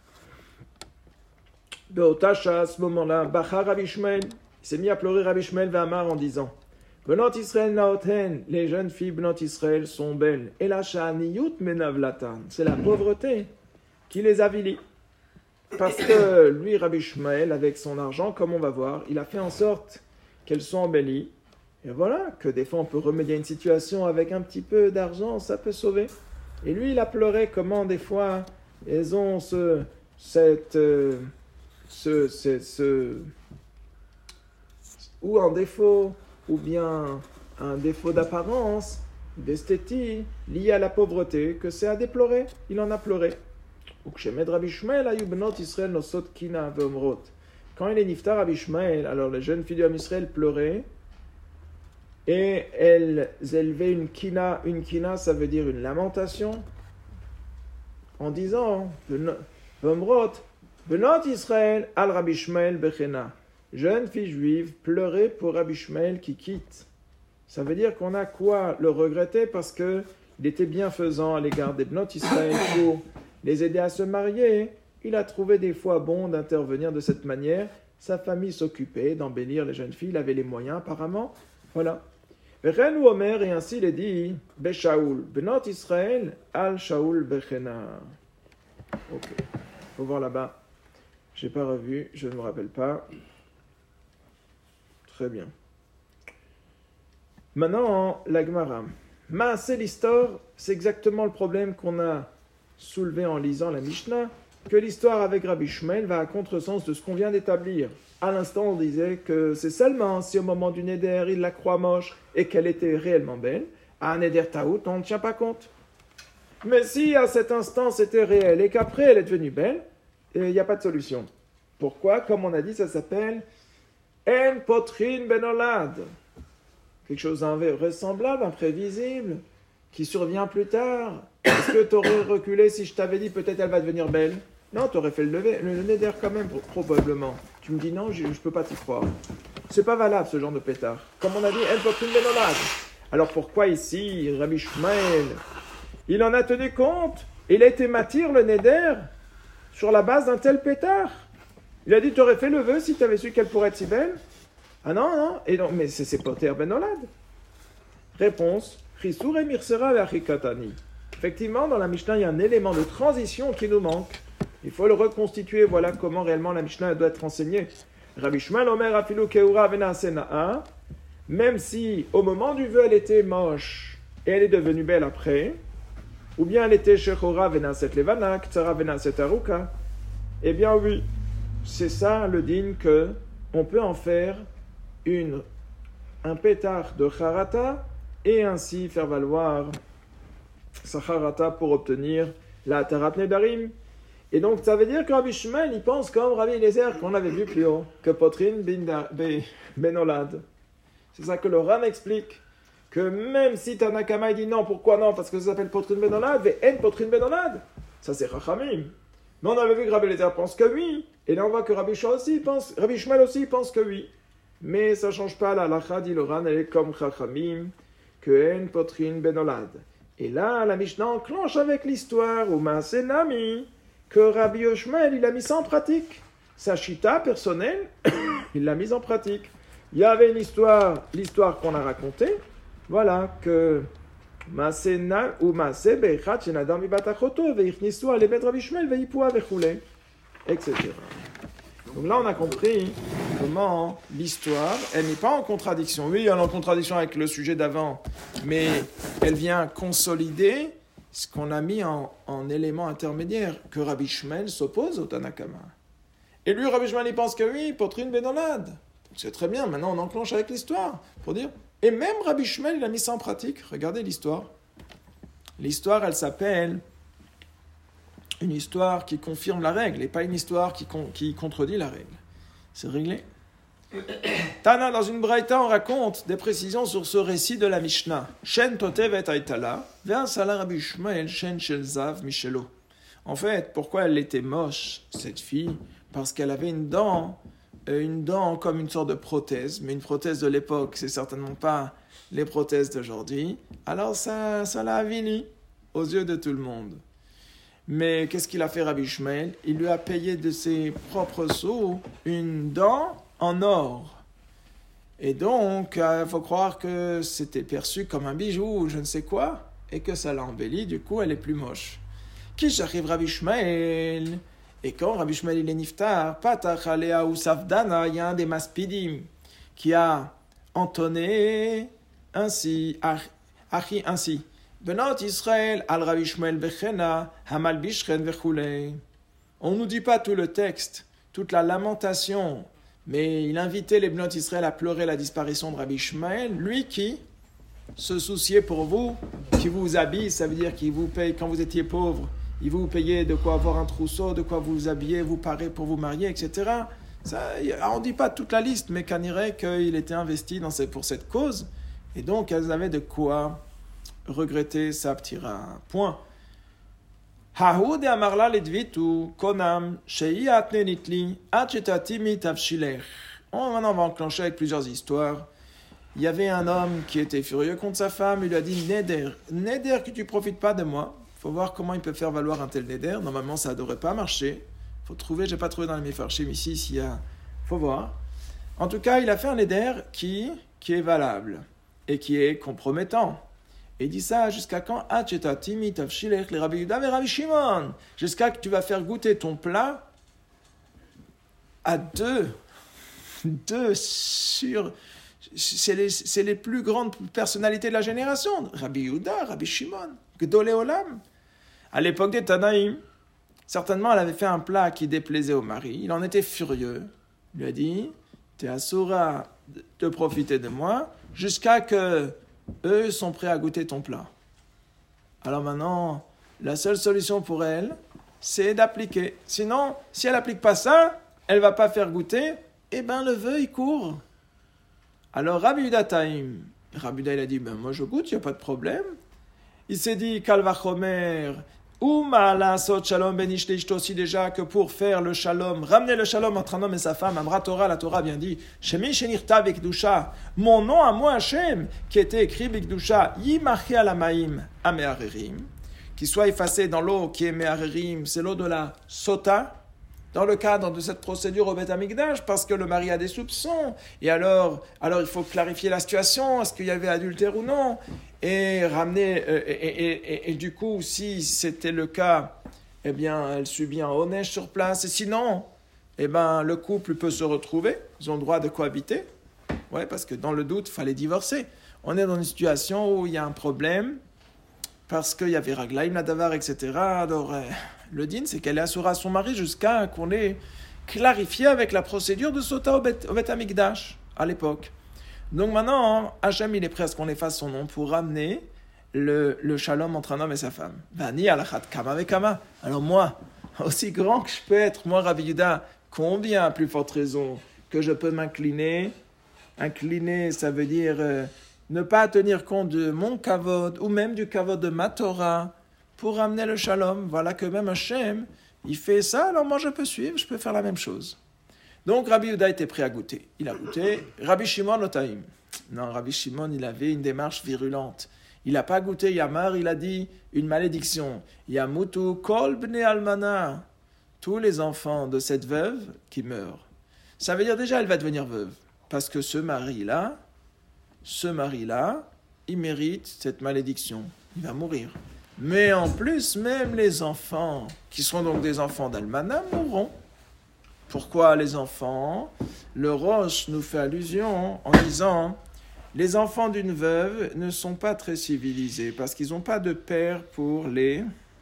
Beotacha, à ce moment-là, Bachar Rabbi Shmuel. Il s'est mis à pleurer Rabbi Shmuel V'Amar en disant Benot Israël naoten, les jeunes filles Benot Israël sont belles. Et la sha'aniyut menavlatan, c'est la pauvreté qui les avilit. Parce que lui, Rabbi Shmuel, avec son argent, comme on va voir, il a fait en sorte qu'elles soient embellies. Et voilà, que des fois on peut remédier à une situation avec un petit peu d'argent, ça peut sauver. Et lui, il a pleuré comment des fois elles ont ou un défaut, ou bien un défaut d'apparence, d'esthétique, lié à la pauvreté, que c'est à déplorer. Il en a pleuré. Quand il est niftar Rabbi Shmuel, alors les jeunes filles de Israël pleuraient, et elles élevaient une kina. Une kina, ça veut dire une lamentation, en disant, Vomrot, Benot Israël al Rabbi Shmuel bechena. Jeune fille juive pleurait pour Rabbi Shmuel qui quitte. Ça veut dire qu'on a quoi le regretter parce qu'il était bienfaisant à l'égard des Benot Israël pour les aider à se marier. Il a trouvé des fois bon d'intervenir de cette manière. Sa famille s'occupait d'embellir les jeunes filles. Il avait les moyens apparemment. Voilà. Vechen ou Omer, et ainsi il est dit Beshaoul, Benot Israël al Shaoul bechena. Ok. Faut voir là-bas. J'ai pas revu, je ne me rappelle pas. Très bien. Maintenant, la Gemara. Maaseh l'histoire, c'est exactement le problème qu'on a soulevé en lisant la Mishnah, que l'histoire avec Rabbi Shmuel va à contresens de ce qu'on vient d'établir. À l'instant, on disait que c'est seulement si au moment du Neder, il la croit moche et qu'elle était réellement belle. À un Neder Taout, on ne tient pas compte. Mais si à cet instant c'était réel et qu'après elle est devenue belle, il n'y a pas de solution. Pourquoi? Comme on a dit, ça s'appelle En Potrin Benolad. Quelque chose d'invraisemblable, imprévisible, qui survient plus tard. Est-ce que tu aurais reculé si je t'avais dit peut-être elle va devenir belle? Non, tu aurais fait le neder quand même, probablement. Tu me dis non, je ne peux pas t'y croire. C'est pas valable ce genre de pétard. Comme on a dit, En Potrin Benolad. Alors pourquoi ici, Rabbi Shmuel, il en a tenu compte? Il a été matir le neder sur la base d'un tel pétard. Il a dit, tu aurais fait le vœu si tu avais su qu'elle pourrait être si belle? Ah non, non, et non, mais c'est poter benolad. Réponse, Chisur et Mirsera ve'achikatani. Effectivement, dans la Mishnah, il y a un élément de transition qui nous manque. Il faut le reconstituer, voilà comment réellement la Mishnah doit être enseignée. Rabbi Shmuel Omer afilu keura venasena'a, même si au moment du vœu elle était moche et elle est devenue belle après, ou bien elle était shechora venaset levana, ktara venaset aruka, eh bien oui, c'est ça le din que on peut en faire un pétard de charata et ainsi faire valoir sa charata pour obtenir la tarat nedarim. Et donc ça veut dire que Rabbi Shmuel il pense comme Rabbi Eliezer qu'on avait vu plus haut, que potrin benolad. C'est ça que le Ram explique, que même si Tanakama dit non, pourquoi non? Parce que ça s'appelle potrin benolad, et en potrin benolad. Ça c'est Chachamim. Mais on avait vu que Rabbi Eliezer pense que oui. Et là on voit que Rabbi Shmuel aussi pense que oui. Mais ça ne change pas la halakha, dit le Ran, elle est comme Chachamim, que en potrin benolad. Et là, la Mishnah enclenche avec l'histoire, ou Maaseh Nami, que Rabbi Shmuel, il a mis ça en pratique. Sa chita personnelle, il l'a mise en pratique. Il y avait une histoire, l'histoire qu'on a racontée, voilà, que Maaseh Nami, ou Maaseh Beichat, Shenadam Ibatachoto, Veichnisu, Alebet Rabbi Shmuel, Veipua, Vechule, etc. Donc là, on a compris comment l'histoire, elle n'est pas en contradiction. Oui, elle est en contradiction avec le sujet d'avant, mais elle vient consolider ce qu'on a mis en élément intermédiaire, que Rabbi Shmuel s'oppose au Tanakama. Et lui, Rabbi Shmuel, il pense que oui, potrin benolad. C'est très bien, maintenant on enclenche avec l'histoire, pour dire. Et même Rabbi Shmuel, il a mis ça en pratique. Regardez l'histoire. L'histoire, elle s'appelle une histoire qui confirme la règle et pas une histoire qui contredit la règle. C'est réglé. Tana, dans une braïta, on raconte des précisions sur ce récit de la Mishnah. Shen totevet aitala, ve'asala Rabbi Ishmael shen shel zav michelo. En fait, pourquoi elle était moche, cette fille? Parce qu'elle avait une dent comme une sorte de prothèse, mais une prothèse de l'époque, c'est certainement pas les prothèses d'aujourd'hui. Alors ça l'a avili aux yeux de tout le monde. Mais qu'est-ce qu'il a fait Rabbi Ishmael? Il lui a payé de ses propres sous une dent en or. Et donc, il faut croire que c'était perçu comme un bijou ou je ne sais quoi, et que ça l'a embelli, du coup elle est plus moche. Qui j'arrive Rabbi Ishmael? Et quand Rabbi Ishmael il est niftar, patach alea ou savdana, il y a un des maspidim qui a entonné ainsi, ainsi. Benot Israël al Rabbi Ishmael bechena hamal bishren vechulei. On ne nous dit pas tout le texte, toute la lamentation, mais il invitait les Benot Israël à pleurer la disparition de Rabbi Ishmael, lui qui se souciait pour vous, qui vous habille, ça veut dire qu'il vous paye quand vous étiez pauvre, il vous payait de quoi avoir un trousseau, de quoi vous habiller, vous parer pour vous marier, etc. Ça, on ne dit pas toute la liste, mais qu'on dirait qu'il était investi pour cette cause, et donc elles avaient de quoi regretter sa ptira. Point. Maintenant, on va enclencher avec plusieurs histoires. Il y avait un homme qui était furieux contre sa femme, il lui a dit Neder, que tu profites pas de moi. Il faut voir comment il peut faire valoir un tel Neder. Normalement, ça ne devrait pas marcher. Faut trouver, je n'ai pas trouvé dans les Mefarshim ici s'il y a. Faut voir. En tout cas, il a fait un Neder qui est valable et qui est compromettant. Et il dit ça jusqu'à quand? Jusqu'à que tu vas faire goûter ton plat à deux sur... C'est les plus grandes personnalités de la génération. Rabbi Yehuda, Rabbi Shimon, Gdolei Olam. À l'époque des Tanaïm, certainement elle avait fait un plat qui déplaisait au mari. Il en était furieux. Il lui a dit, t'es assoura de profiter de moi jusqu'à que eux sont prêts à goûter ton plat. Alors maintenant, la seule solution pour elle, c'est d'appliquer. Sinon, si elle n'applique pas ça, elle ne va pas faire goûter, et ben le vœu, il court. Alors Rabbi Yehuda Taïm, Rabbi Yehuda il a dit, ben moi je goûte, il n'y a pas de problème. Il s'est dit, Kalvachomer, Shalom ben aussi déjà que pour faire le shalom, ramener le shalom entre un homme et sa femme, Amra Torah, la Torah bien dit, Shemi Shenirta Bikdusha, mon nom à moi Hashem, qui était écrit Bikdusha, Yimachi Alamaim Amearerim, qui soit effacé dans l'eau qui est Mearerim, c'est l'eau de la Sota, dans le cadre de cette procédure au Beth Amikdash, parce que le mari a des soupçons, et alors il faut clarifier la situation, est-ce qu'il y avait adultère ou non, et ramener, et du coup, si c'était le cas, eh bien, elle subit un onège sur place, et sinon, eh ben, le couple peut se retrouver, ils ont le droit de cohabiter, ouais, parce que dans le doute, il fallait divorcer. On est dans une situation où il y a un problème, parce qu'il y avait Raglaïm, Nadavar, etc., alors... Le din, c'est qu'elle est assurée à son mari jusqu'à qu'on ait clarifié avec la procédure de Sota au Bet Amikdash à l'époque. Donc maintenant, Hachem, il est prêt à ce qu'on efface son nom pour ramener le shalom entre un homme et sa femme. Vani alachat kama vekama. Alors moi, aussi grand que je peux être, moi Rabbi Yehuda, combien à plus forte raison que je peux m'incliner? Incliner, ça veut dire ne pas tenir compte de mon kavod ou même du kavod de ma Torah pour ramener le shalom. Voilà que même Hachem, il fait ça, alors moi je peux suivre, je peux faire la même chose. Donc Rabbi Yehuda était prêt à goûter. Il a goûté. Rabbi Shimon Otaim. Non, Rabbi Shimon, il avait une démarche virulente. Il n'a pas goûté Yamar, il a dit une malédiction. Yamutu kol bnei almana. Tous les enfants de cette veuve qui meurent. Ça veut dire déjà, elle va devenir veuve. Parce que ce mari-là, il mérite cette malédiction. Il va mourir. Mais en plus, même les enfants, qui seront donc des enfants d'Almana, mourront. Pourquoi les enfants? Le Rosh nous fait allusion en disant les enfants d'une veuve ne sont pas très civilisés parce qu'ils n'ont pas de père pour les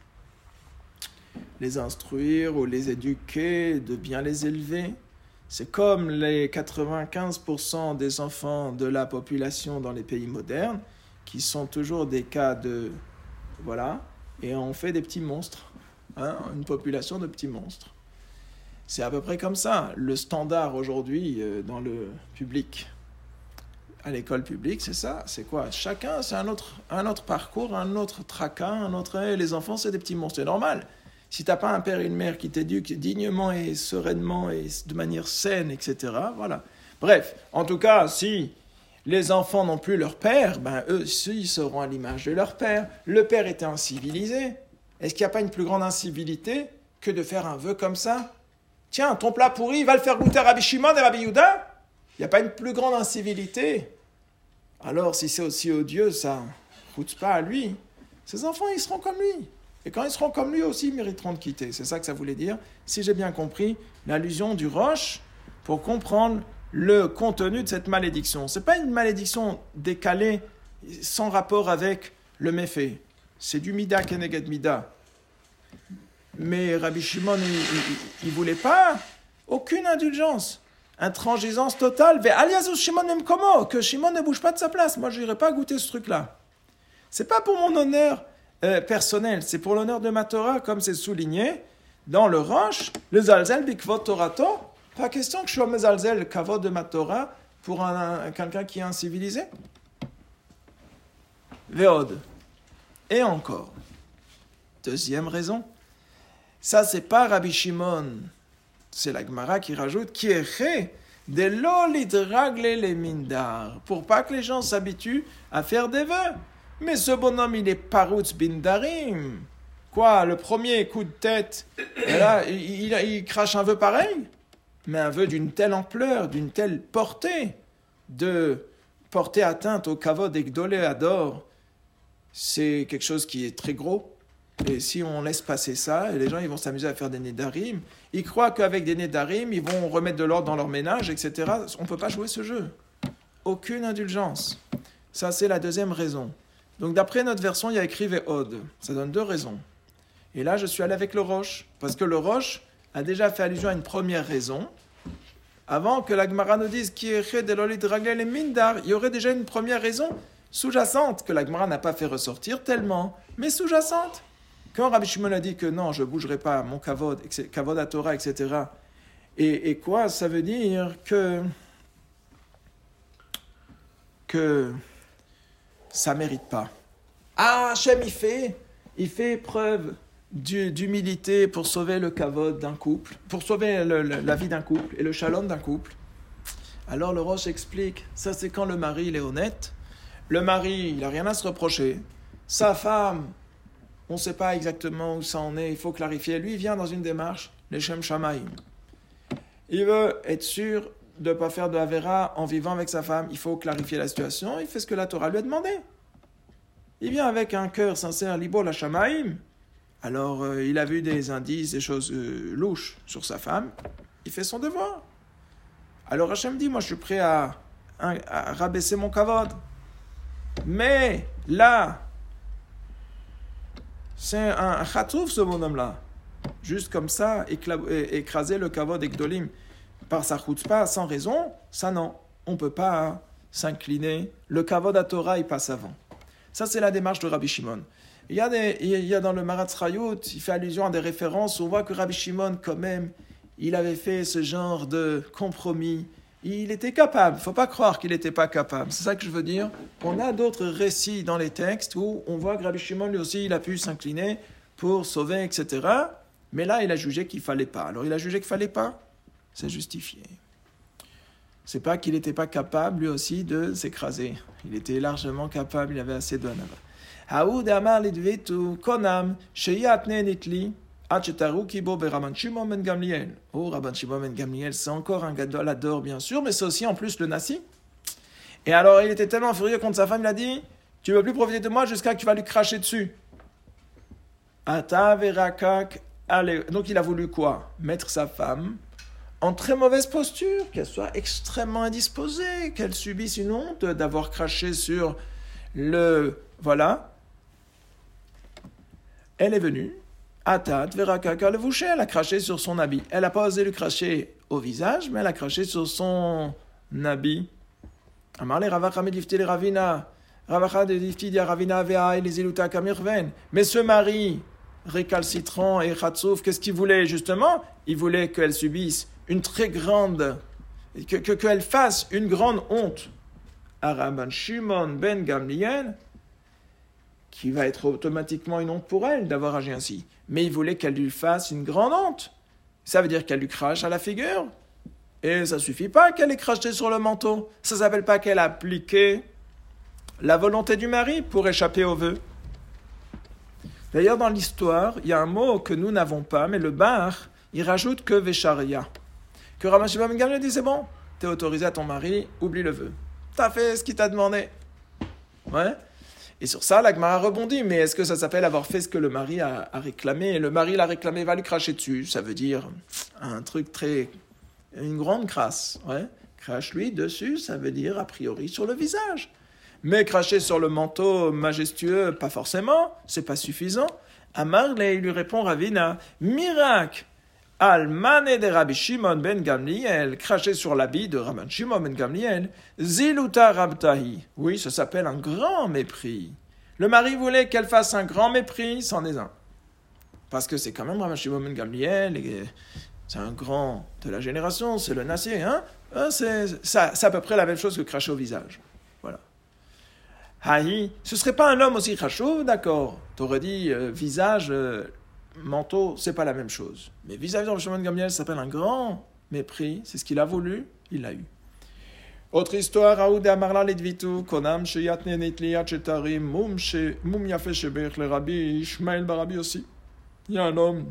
instruire ou les éduquer, de bien les élever. C'est comme les 95% des enfants de la population dans les pays modernes qui sont toujours des cas de... Voilà, et on fait des petits monstres. hein, une population de petits monstres. C'est à peu près comme ça. Le standard aujourd'hui dans le public, à l'école publique, c'est ça. C'est quoi? Chacun, c'est un autre parcours, un autre tracas, les enfants, c'est des petits monstres. C'est normal. Si tu n'as pas un père et une mère qui t'éduquent dignement et sereinement et de manière saine, etc., voilà. Bref, en tout cas, si les enfants n'ont plus leur père, ben eux aussi, ils seront à l'image de leur père. Le père était incivilisé. Est-ce qu'il n'y a pas une plus grande incivilité que de faire un vœu comme ça? Tiens, ton plat pourri, va le faire goûter à Rabbi Shimon et Rabbi Yehuda. Il n'y a pas une plus grande incivilité. Alors, si c'est aussi odieux, ça ne coûte pas à lui. Ses enfants, ils seront comme lui. Et quand ils seront comme lui aussi, ils mériteront de quitter. C'est ça que ça voulait dire. Si j'ai bien compris, l'allusion du roche pour comprendre le contenu de cette malédiction. Ce n'est pas une malédiction décalée sans rapport avec le méfait. C'est du mida keneged mida. Mais Rabbi Shimon, il ne voulait pas aucune indulgence. Intransigeance totale. Que Shimon ne bouge pas de sa place. Moi, je n'irai pas goûter ce truc-là. Ce n'est pas pour mon honneur personnel, c'est pour l'honneur de ma Torah, comme c'est souligné dans le Rosh, le Zalzel Bikvot Torato. Pas question que je sois Mezalzel Kavod de ma Torah pour quelqu'un qui est incivilisé. Veod. Et encore. Deuxième raison. Ça, c'est pas Rabbi Shimon. C'est la Gemara qui rajoute qui est de l'olidragle les mindar. Pour pas que les gens s'habituent à faire des vœux. Mais ce bonhomme, il est paroutz bindarim. Quoi, le premier coup de tête, et là, il crache un vœu pareil? Mais un vœu d'une telle ampleur, d'une telle portée, de porter atteinte au kavod et gdolé ador, c'est quelque chose qui est très gros. Et si on laisse passer ça, et les gens ils vont s'amuser à faire des nedarim, ils croient qu'avec des nedarim, ils vont remettre de l'ordre dans leur ménage, etc. On ne peut pas jouer ce jeu. Aucune indulgence. Ça, c'est la deuxième raison. Donc, d'après notre version, il y a écrit Ve'od. Ça donne deux raisons. Et là, je suis allé avec le Roche, parce que le Roche a déjà fait allusion à une première raison. Avant que la Gemara nous dise qui est de l'olid ragel et mindar, il y aurait déjà une première raison sous-jacente que la Gemara n'a pas fait ressortir tellement, mais sous-jacente. Quand Rabbi Shimon a dit que non, je ne bougerai pas mon kavod à Torah, etc. Et quoi? Ça veut dire que ça ne mérite pas. Ah, Hachem, il fait preuve d'humilité pour sauver le kavod d'un couple, pour sauver la vie d'un couple et le shalom d'un couple. Alors le Roche explique, ça c'est quand le mari il est honnête. Le mari, il n'a rien à se reprocher. Sa femme, on ne sait pas exactement où ça en est, il faut clarifier. Lui, il vient dans une démarche, les Shem Shamaim. Il veut être sûr de ne pas faire de Havera en vivant avec sa femme. Il faut clarifier la situation, il fait ce que la Torah lui a demandé. Il vient avec un cœur sincère, libo la Shamaim. Alors, il a vu des indices, des choses louches sur sa femme. Il fait son devoir. Alors Hachem dit, moi je suis prêt à rabaisser mon kavod. Mais là, c'est un chatouf ce bonhomme-là. Juste comme ça, écraser le kavod et gdolim par sa chutzpah sans raison, ça non. On ne peut pas s'incliner. Le kavod à Torah, il passe avant. Ça, c'est la démarche de Rabbi Shimon. Il y a dans le Maratz Rayut, il fait allusion à des références. On voit que Rabbi Shimon, quand même, il avait fait ce genre de compromis. Il était capable. Il ne faut pas croire qu'il n'était pas capable. C'est ça que je veux dire. On a d'autres récits dans les textes où on voit que Rabbi Shimon, lui aussi, il a pu s'incliner pour sauver, etc. Mais là, il a jugé qu'il ne fallait pas. Alors, il a jugé qu'il ne fallait pas. C'est justifié. C'est pas qu'il n'était pas capable, lui aussi, de s'écraser. Il était largement capable. Il avait assez de hanava. Haoud amar lidvitu konam sheyatne nitli. Oh, Rabban Shimon ben Gamliel. Oh, Rabban Shimon ben Gamliel, c'est encore un gadol ador, bien sûr, mais c'est aussi en plus le Nassi. Et alors, il était tellement furieux contre sa femme, il a dit, tu ne veux plus profiter de moi jusqu'à ce que tu vas lui cracher dessus. Ata verakak. Allez. Donc, il a voulu quoi? Mettre sa femme en très mauvaise posture, qu'elle soit extrêmement indisposée, qu'elle subisse une honte d'avoir craché sur le... Voilà. Elle est venue. Atat verakaka levouché, elle a craché sur son habit. Elle n'a pas osé lui cracher au visage, mais elle a craché sur son habit. Amar le Ravacha medifti le Ravina. Ravacha medifti di Ravina vea les iluta kamirven. Mais ce mari, récalcitrant et Khatsouf, qu'est-ce qu'il voulait justement? Il voulait qu'elle subisse une très grande, qu'elle fasse une grande honte à Rabban Shimon ben Gamliel, qui va être automatiquement une honte pour elle d'avoir agi ainsi. Mais il voulait qu'elle lui fasse une grande honte. Ça veut dire qu'elle lui crache à la figure. Et ça suffit pas qu'elle ait craché sur le manteau. Ça s'appelle pas qu'elle a appliqué la volonté du mari pour échapper au vœu. D'ailleurs, dans l'histoire, il y a un mot que nous n'avons pas, mais le bar, il rajoute que Vesharia. Que Rabban Shimon ben Gamliel dit, c'est bon, t'es autorisé à ton mari, oublie le vœu. T'as fait ce qu'il t'a demandé. Ouais. Et sur ça, la Gemara rebondit, mais est-ce que ça s'appelle avoir fait ce que le mari a réclamé? Et le mari l'a réclamé, va lui cracher dessus. Ça veut dire un truc une grande crasse. Ouais. Crache-lui dessus, ça veut dire a priori sur le visage. Mais cracher sur le manteau majestueux, pas forcément, c'est pas suffisant. Amarle, il lui répond Ravina, miracle, Almane de Rabbi Shimon ben Gamliel, cracher sur l'habit de Rabban Shimon ben Gamliel, Ziluta Rabtahi. Oui, ça s'appelle un grand mépris. Le mari voulait qu'elle fasse un grand mépris, c'en est un. Parce que c'est quand même Rabban Shimon ben Gamliel, et c'est un grand de la génération, c'est le Nassir, hein? C'est à peu près la même chose que cracher au visage. Voilà. Haï, ce serait pas un homme aussi khashouv, d'accord. T'aurais dit visage, manteau, c'est pas la même chose. Mais vis-à-vis de Rabbi Shimon ben Gamliel, ça s'appelle un grand mépris. C'est ce qu'il a voulu, il l'a eu. Autre histoire, Aouda Marla Ledvitu, Konam Sheyatne Netliat Chetarim, Mum Yafe Shebech le Rabbi Ishmael Barabi aussi. Il y a un homme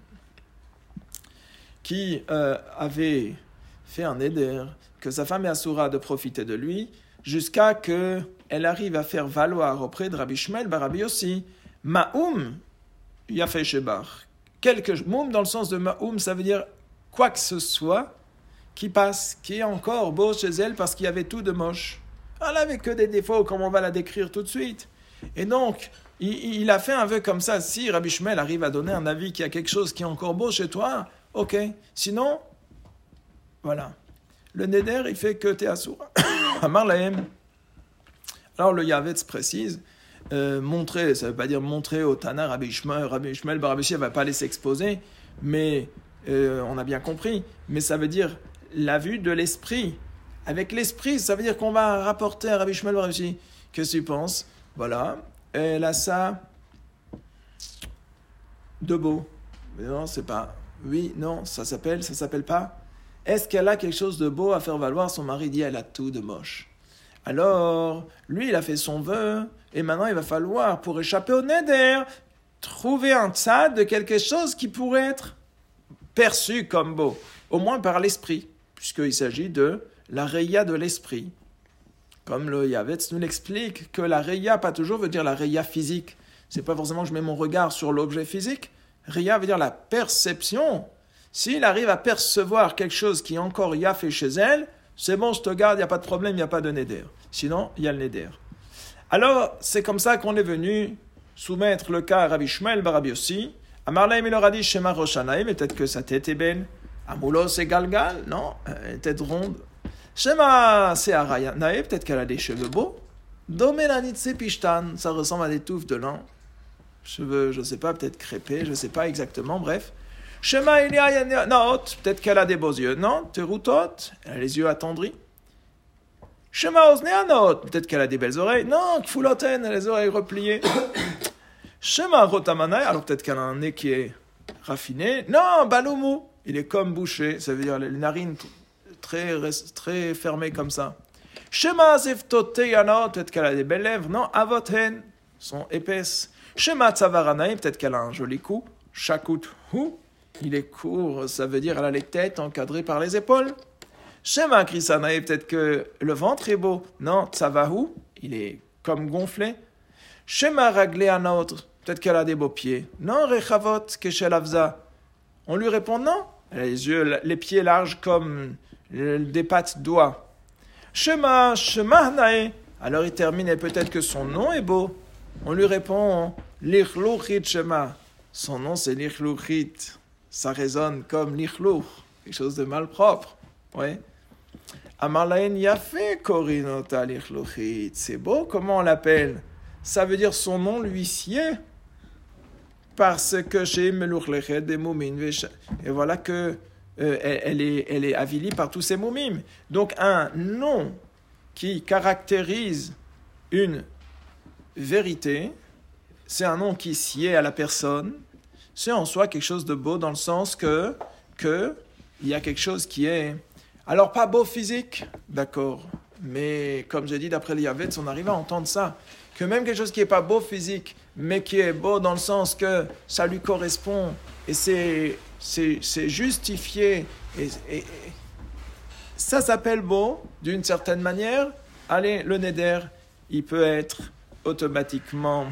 qui avait fait un éder, que sa femme est assoura de profiter de lui, jusqu'à que elle arrive à faire valoir auprès de Rabbi Ishmael Barabi aussi, Ma'oum Yafé Shebar. Moum dans le sens de Ma'oum, ça veut dire quoi que ce soit qui passe, qui est encore beau chez elle parce qu'il y avait tout de moche. Elle n'avait que des défauts, comme on va la décrire tout de suite. Et donc, il a fait un vœu comme ça. Si Rabbi Ishmael arrive à donner un avis qu'il y a quelque chose qui est encore beau chez toi, ok. Sinon, voilà. Le neder, il fait que t'es assoura. Amar lahem. Alors le Yavetz précise, montrer, ça ne veut pas dire montrer au Tana Rabbi Ishmael Barabi Yossi, elle ne va pas aller s'exposer, mais on a bien compris, mais ça veut dire la vue de l'esprit. Avec l'esprit, ça veut dire qu'on va rapporter à Rabbi Ishmael Barabi Yossi. Qu'est-ce que tu penses? Voilà, elle a ça de beau. Mais non, c'est pas. Oui, non, ça s'appelle pas. Est-ce qu'elle a quelque chose de beau à faire valoir? Son mari dit elle a tout de moche. Alors, lui, il a fait son vœu, et maintenant, il va falloir, pour échapper au neder, trouver un tzad de quelque chose qui pourrait être perçu comme beau, au moins par l'esprit, puisqu'il s'agit de la reya de l'esprit. Comme le Yavetz nous l'explique, que la reya, pas toujours, veut dire la reya physique. C'est pas forcément que je mets mon regard sur l'objet physique. Reya veut dire la perception. S'il arrive à percevoir quelque chose qui est encore yafé chez elle, c'est bon, je te garde, il n'y a pas de problème, il n'y a pas de neder. Sinon, il y a le neder. Alors, c'est comme ça qu'on est venu soumettre le cas à Rabbi Ishmael Barabi Yossi. Amarlaim il leur a dit Shema Roshanaim, peut-être que sa tête est belle. Amoulos et Galgal, non, tête ronde. Shema Seharayanae, peut-être qu'elle a des cheveux beaux. Domelanitse Pishtan, ça ressemble à des touffes de lin. Cheveux, je ne sais pas, peut-être crêpés, je ne sais pas exactement, bref. Shema Eliya Naot, peut-être qu'elle a des beaux yeux. Non, Terutot, elle a les yeux attendris. Shema Oznea Naot, peut-être qu'elle a des belles oreilles. Non, Kfuloten, elle a les oreilles repliées. Shema Rotamanai, alors peut-être qu'elle a un nez qui est raffiné. Non, Baloumou, il est comme bouché, ça veut dire les narines très fermées comme ça. Shema Zeftote Yanot, peut-être qu'elle a des belles lèvres. Non, Avoten, sont épaisses. Shema Tzavaranaï, peut-être qu'elle a un joli cou. Shakut Hu, il est court, ça veut dire elle a les têtes encadrées par les épaules. Shema Krisanaï, peut-être que le ventre est beau. Non, Tzavahu, il est comme gonflé. Shema Raglé Anaot, peut-être qu'elle a des beaux pieds. Non, Rechavot Keshelavza. On lui répond non, elle a les pieds larges comme des pattes d'oie. Shema Nae, alors il termine et peut-être que son nom est beau. On lui répond Lichlouchit Shema. Son nom c'est Lichlouchit. Ça résonne comme Lichlouch, quelque chose de malpropre. Oui. Amarlaen Yafé Korinota Lichlouchit. C'est beau, comment on l'appelle? Ça veut dire son nom l'huissier. parce que chez Melouchlechet des Moumim, et voilà que elle est avilie par tous ces Moumim. Donc un nom qui caractérise une vérité, c'est un nom qui sied à la personne, c'est en soi quelque chose de beau dans le sens que il y a quelque chose qui est, alors pas beau physique, d'accord, mais comme j'ai dit d'après les Yavetz, on arrive à entendre ça, que même quelque chose qui n'est pas beau physique, mais qui est beau dans le sens que ça lui correspond et c'est justifié et ça s'appelle beau d'une certaine manière. Allez, le neder, il peut être automatiquement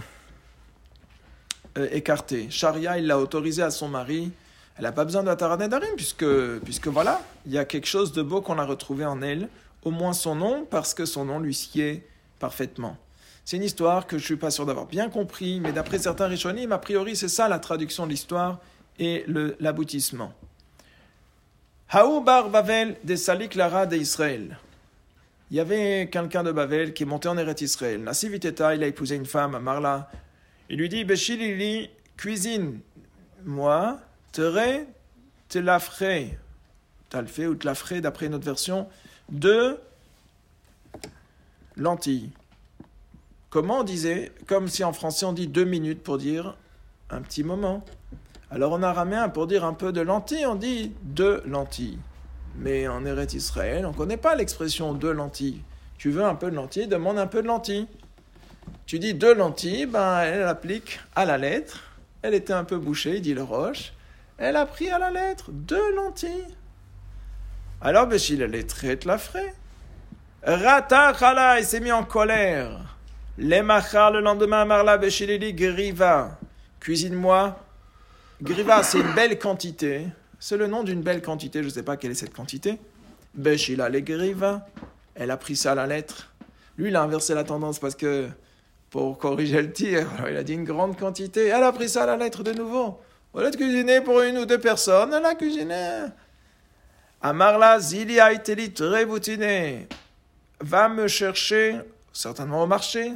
écarté. Sharia, il l'a autorisé à son mari. Elle n'a pas besoin de Atarat Nedarim, puisque voilà, il y a quelque chose de beau qu'on a retrouvé en elle, au moins son nom, parce que son nom lui sied parfaitement. C'est une histoire que je ne suis pas sûr d'avoir bien compris, mais d'après certains Rishonim, a priori, c'est ça la traduction de l'histoire et l'aboutissement. Haou bar Bavel de Salik Lara de Israël. Il y avait quelqu'un de Bavel qui est monté en Eretz Israël. Nassi Viteta, il a épousé une femme à Marla. Il lui dit, Beshilili, cuisine-moi, te la ferai, talfé ou te la ferai d'après une autre version, 2 lentilles. Comment on disait, comme si en français on dit 2 minutes pour dire un petit moment. Alors en araméen, pour dire un peu de lentilles, on dit 2 lentilles. Mais en Eretz Israël, on ne connaît pas l'expression 2 lentilles. Tu veux un peu de lentilles, demande un peu de lentilles. Tu dis 2 lentilles, elle applique à la lettre. Elle était un peu bouchée, dit le Roche. Elle a pris à la lettre 2 lentilles. Alors Béchil, elle est très la frais. Rata Khala, il s'est mis en colère. Les machar, le lendemain, Marla Béchil, il dit Griva. Cuisine-moi. Griva, c'est une belle quantité. C'est le nom d'une belle quantité, je ne sais pas quelle est cette quantité. Béchil a les Griva. Elle a pris ça à la lettre. Lui, il a inversé la tendance parce que, pour corriger le tir, il a dit une grande quantité. Elle a pris ça à la lettre de nouveau. Au lieu de cuisiner pour 1 ou 2 personnes, elle a cuisiné. Amarla Zilia Itelit Reboutiné. Va me chercher, certainement au marché,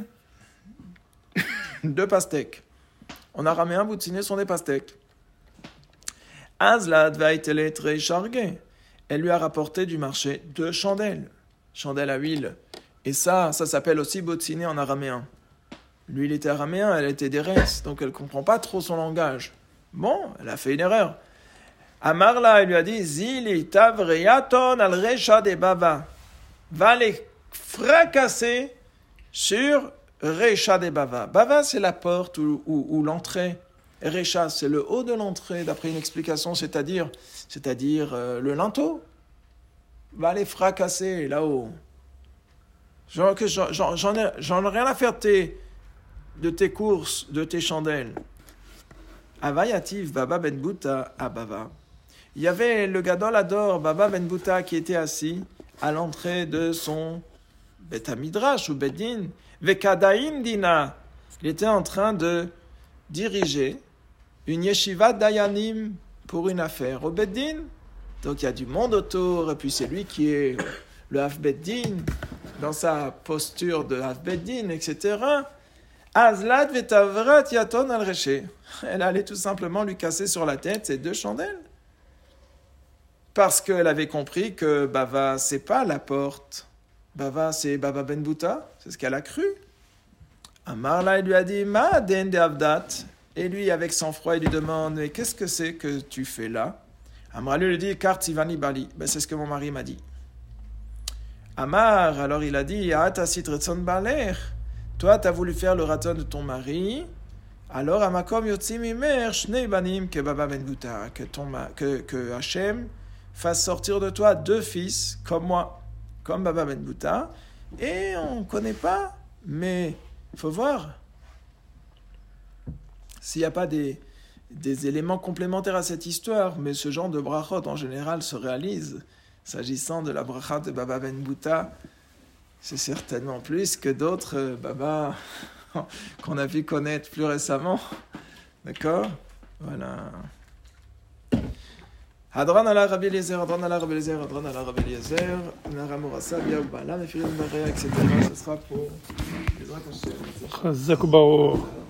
2 pastèques. En araméen, boutiné sont des pastèques. Azlad va Itelit Rechargué. Elle lui a rapporté du marché 2 chandelles. Chandelles à huile. Et ça s'appelle aussi boutiné en araméen. Lui, il était araméen, elle était d'Eretz, donc elle ne comprend pas trop son langage. Bon, elle a fait une erreur. Amarla, il lui a dit, Zili tavriaton al recha de bava. Va les fracasser sur recha de bava. Bava, c'est la porte ou l'entrée. Recha, c'est le haut de l'entrée, d'après une explication, c'est-à-dire le linteau. Va les fracasser là-haut. J'en ai rien à faire de tes courses, de tes chandelles. Avayativ Baba Ben Bouta à Baba. Il y avait le Gadol Ador, Baba Ben Bouta, qui était assis à l'entrée de son Bet Midrash ou Bedin. Vekadaim Dina. Il était en train de diriger une yeshiva Dayanim pour une affaire au Bedin. Donc il y a du monde autour, et puis c'est lui qui est le Haf Beddin, dans sa posture de Haf Beddin, etc. Azlat vetavrat yaton al reché. Elle allait tout simplement lui casser sur la tête ces 2 chandelles. Parce qu'elle avait compris que Bava, c'est pas la porte. Bava, c'est Baba Ben Bouta. C'est ce qu'elle a cru. Amarla, il lui a dit, Ma den de avdat. Et lui, avec sang-froid, il lui demande, mais qu'est-ce que c'est que tu fais là? Amar lui dit, Kart Ivani Bali. Ben, c'est ce que mon mari m'a dit. Amar, alors il a dit, Atasit Retson Baler. Toi, tu as voulu faire le raton de ton mari. Alors, Amakom Yotzim Imer, Shnei Banim, que Baba Ben Bouta, que Hachem fasse sortir de toi 2 fils, comme moi, comme Baba Ben Bouta. Et on ne connaît pas, mais il faut voir. S'il n'y a pas des éléments complémentaires à cette histoire, mais ce genre de brachot en général se réalise. S'agissant de la bracha de Baba Ben Bouta, c'est certainement plus que d'autres Baba qu'on a vu connaître plus récemment. D'accord? Voilà. Hadran ala Rabbi Eliezer, Hadran ala Rabbi Eliezer, Hadran ala Rabbi Eliezer, Nara Morasa, Biaoubala, Mefirim Barea, etc. Ce sera pour les Chazak Baruch.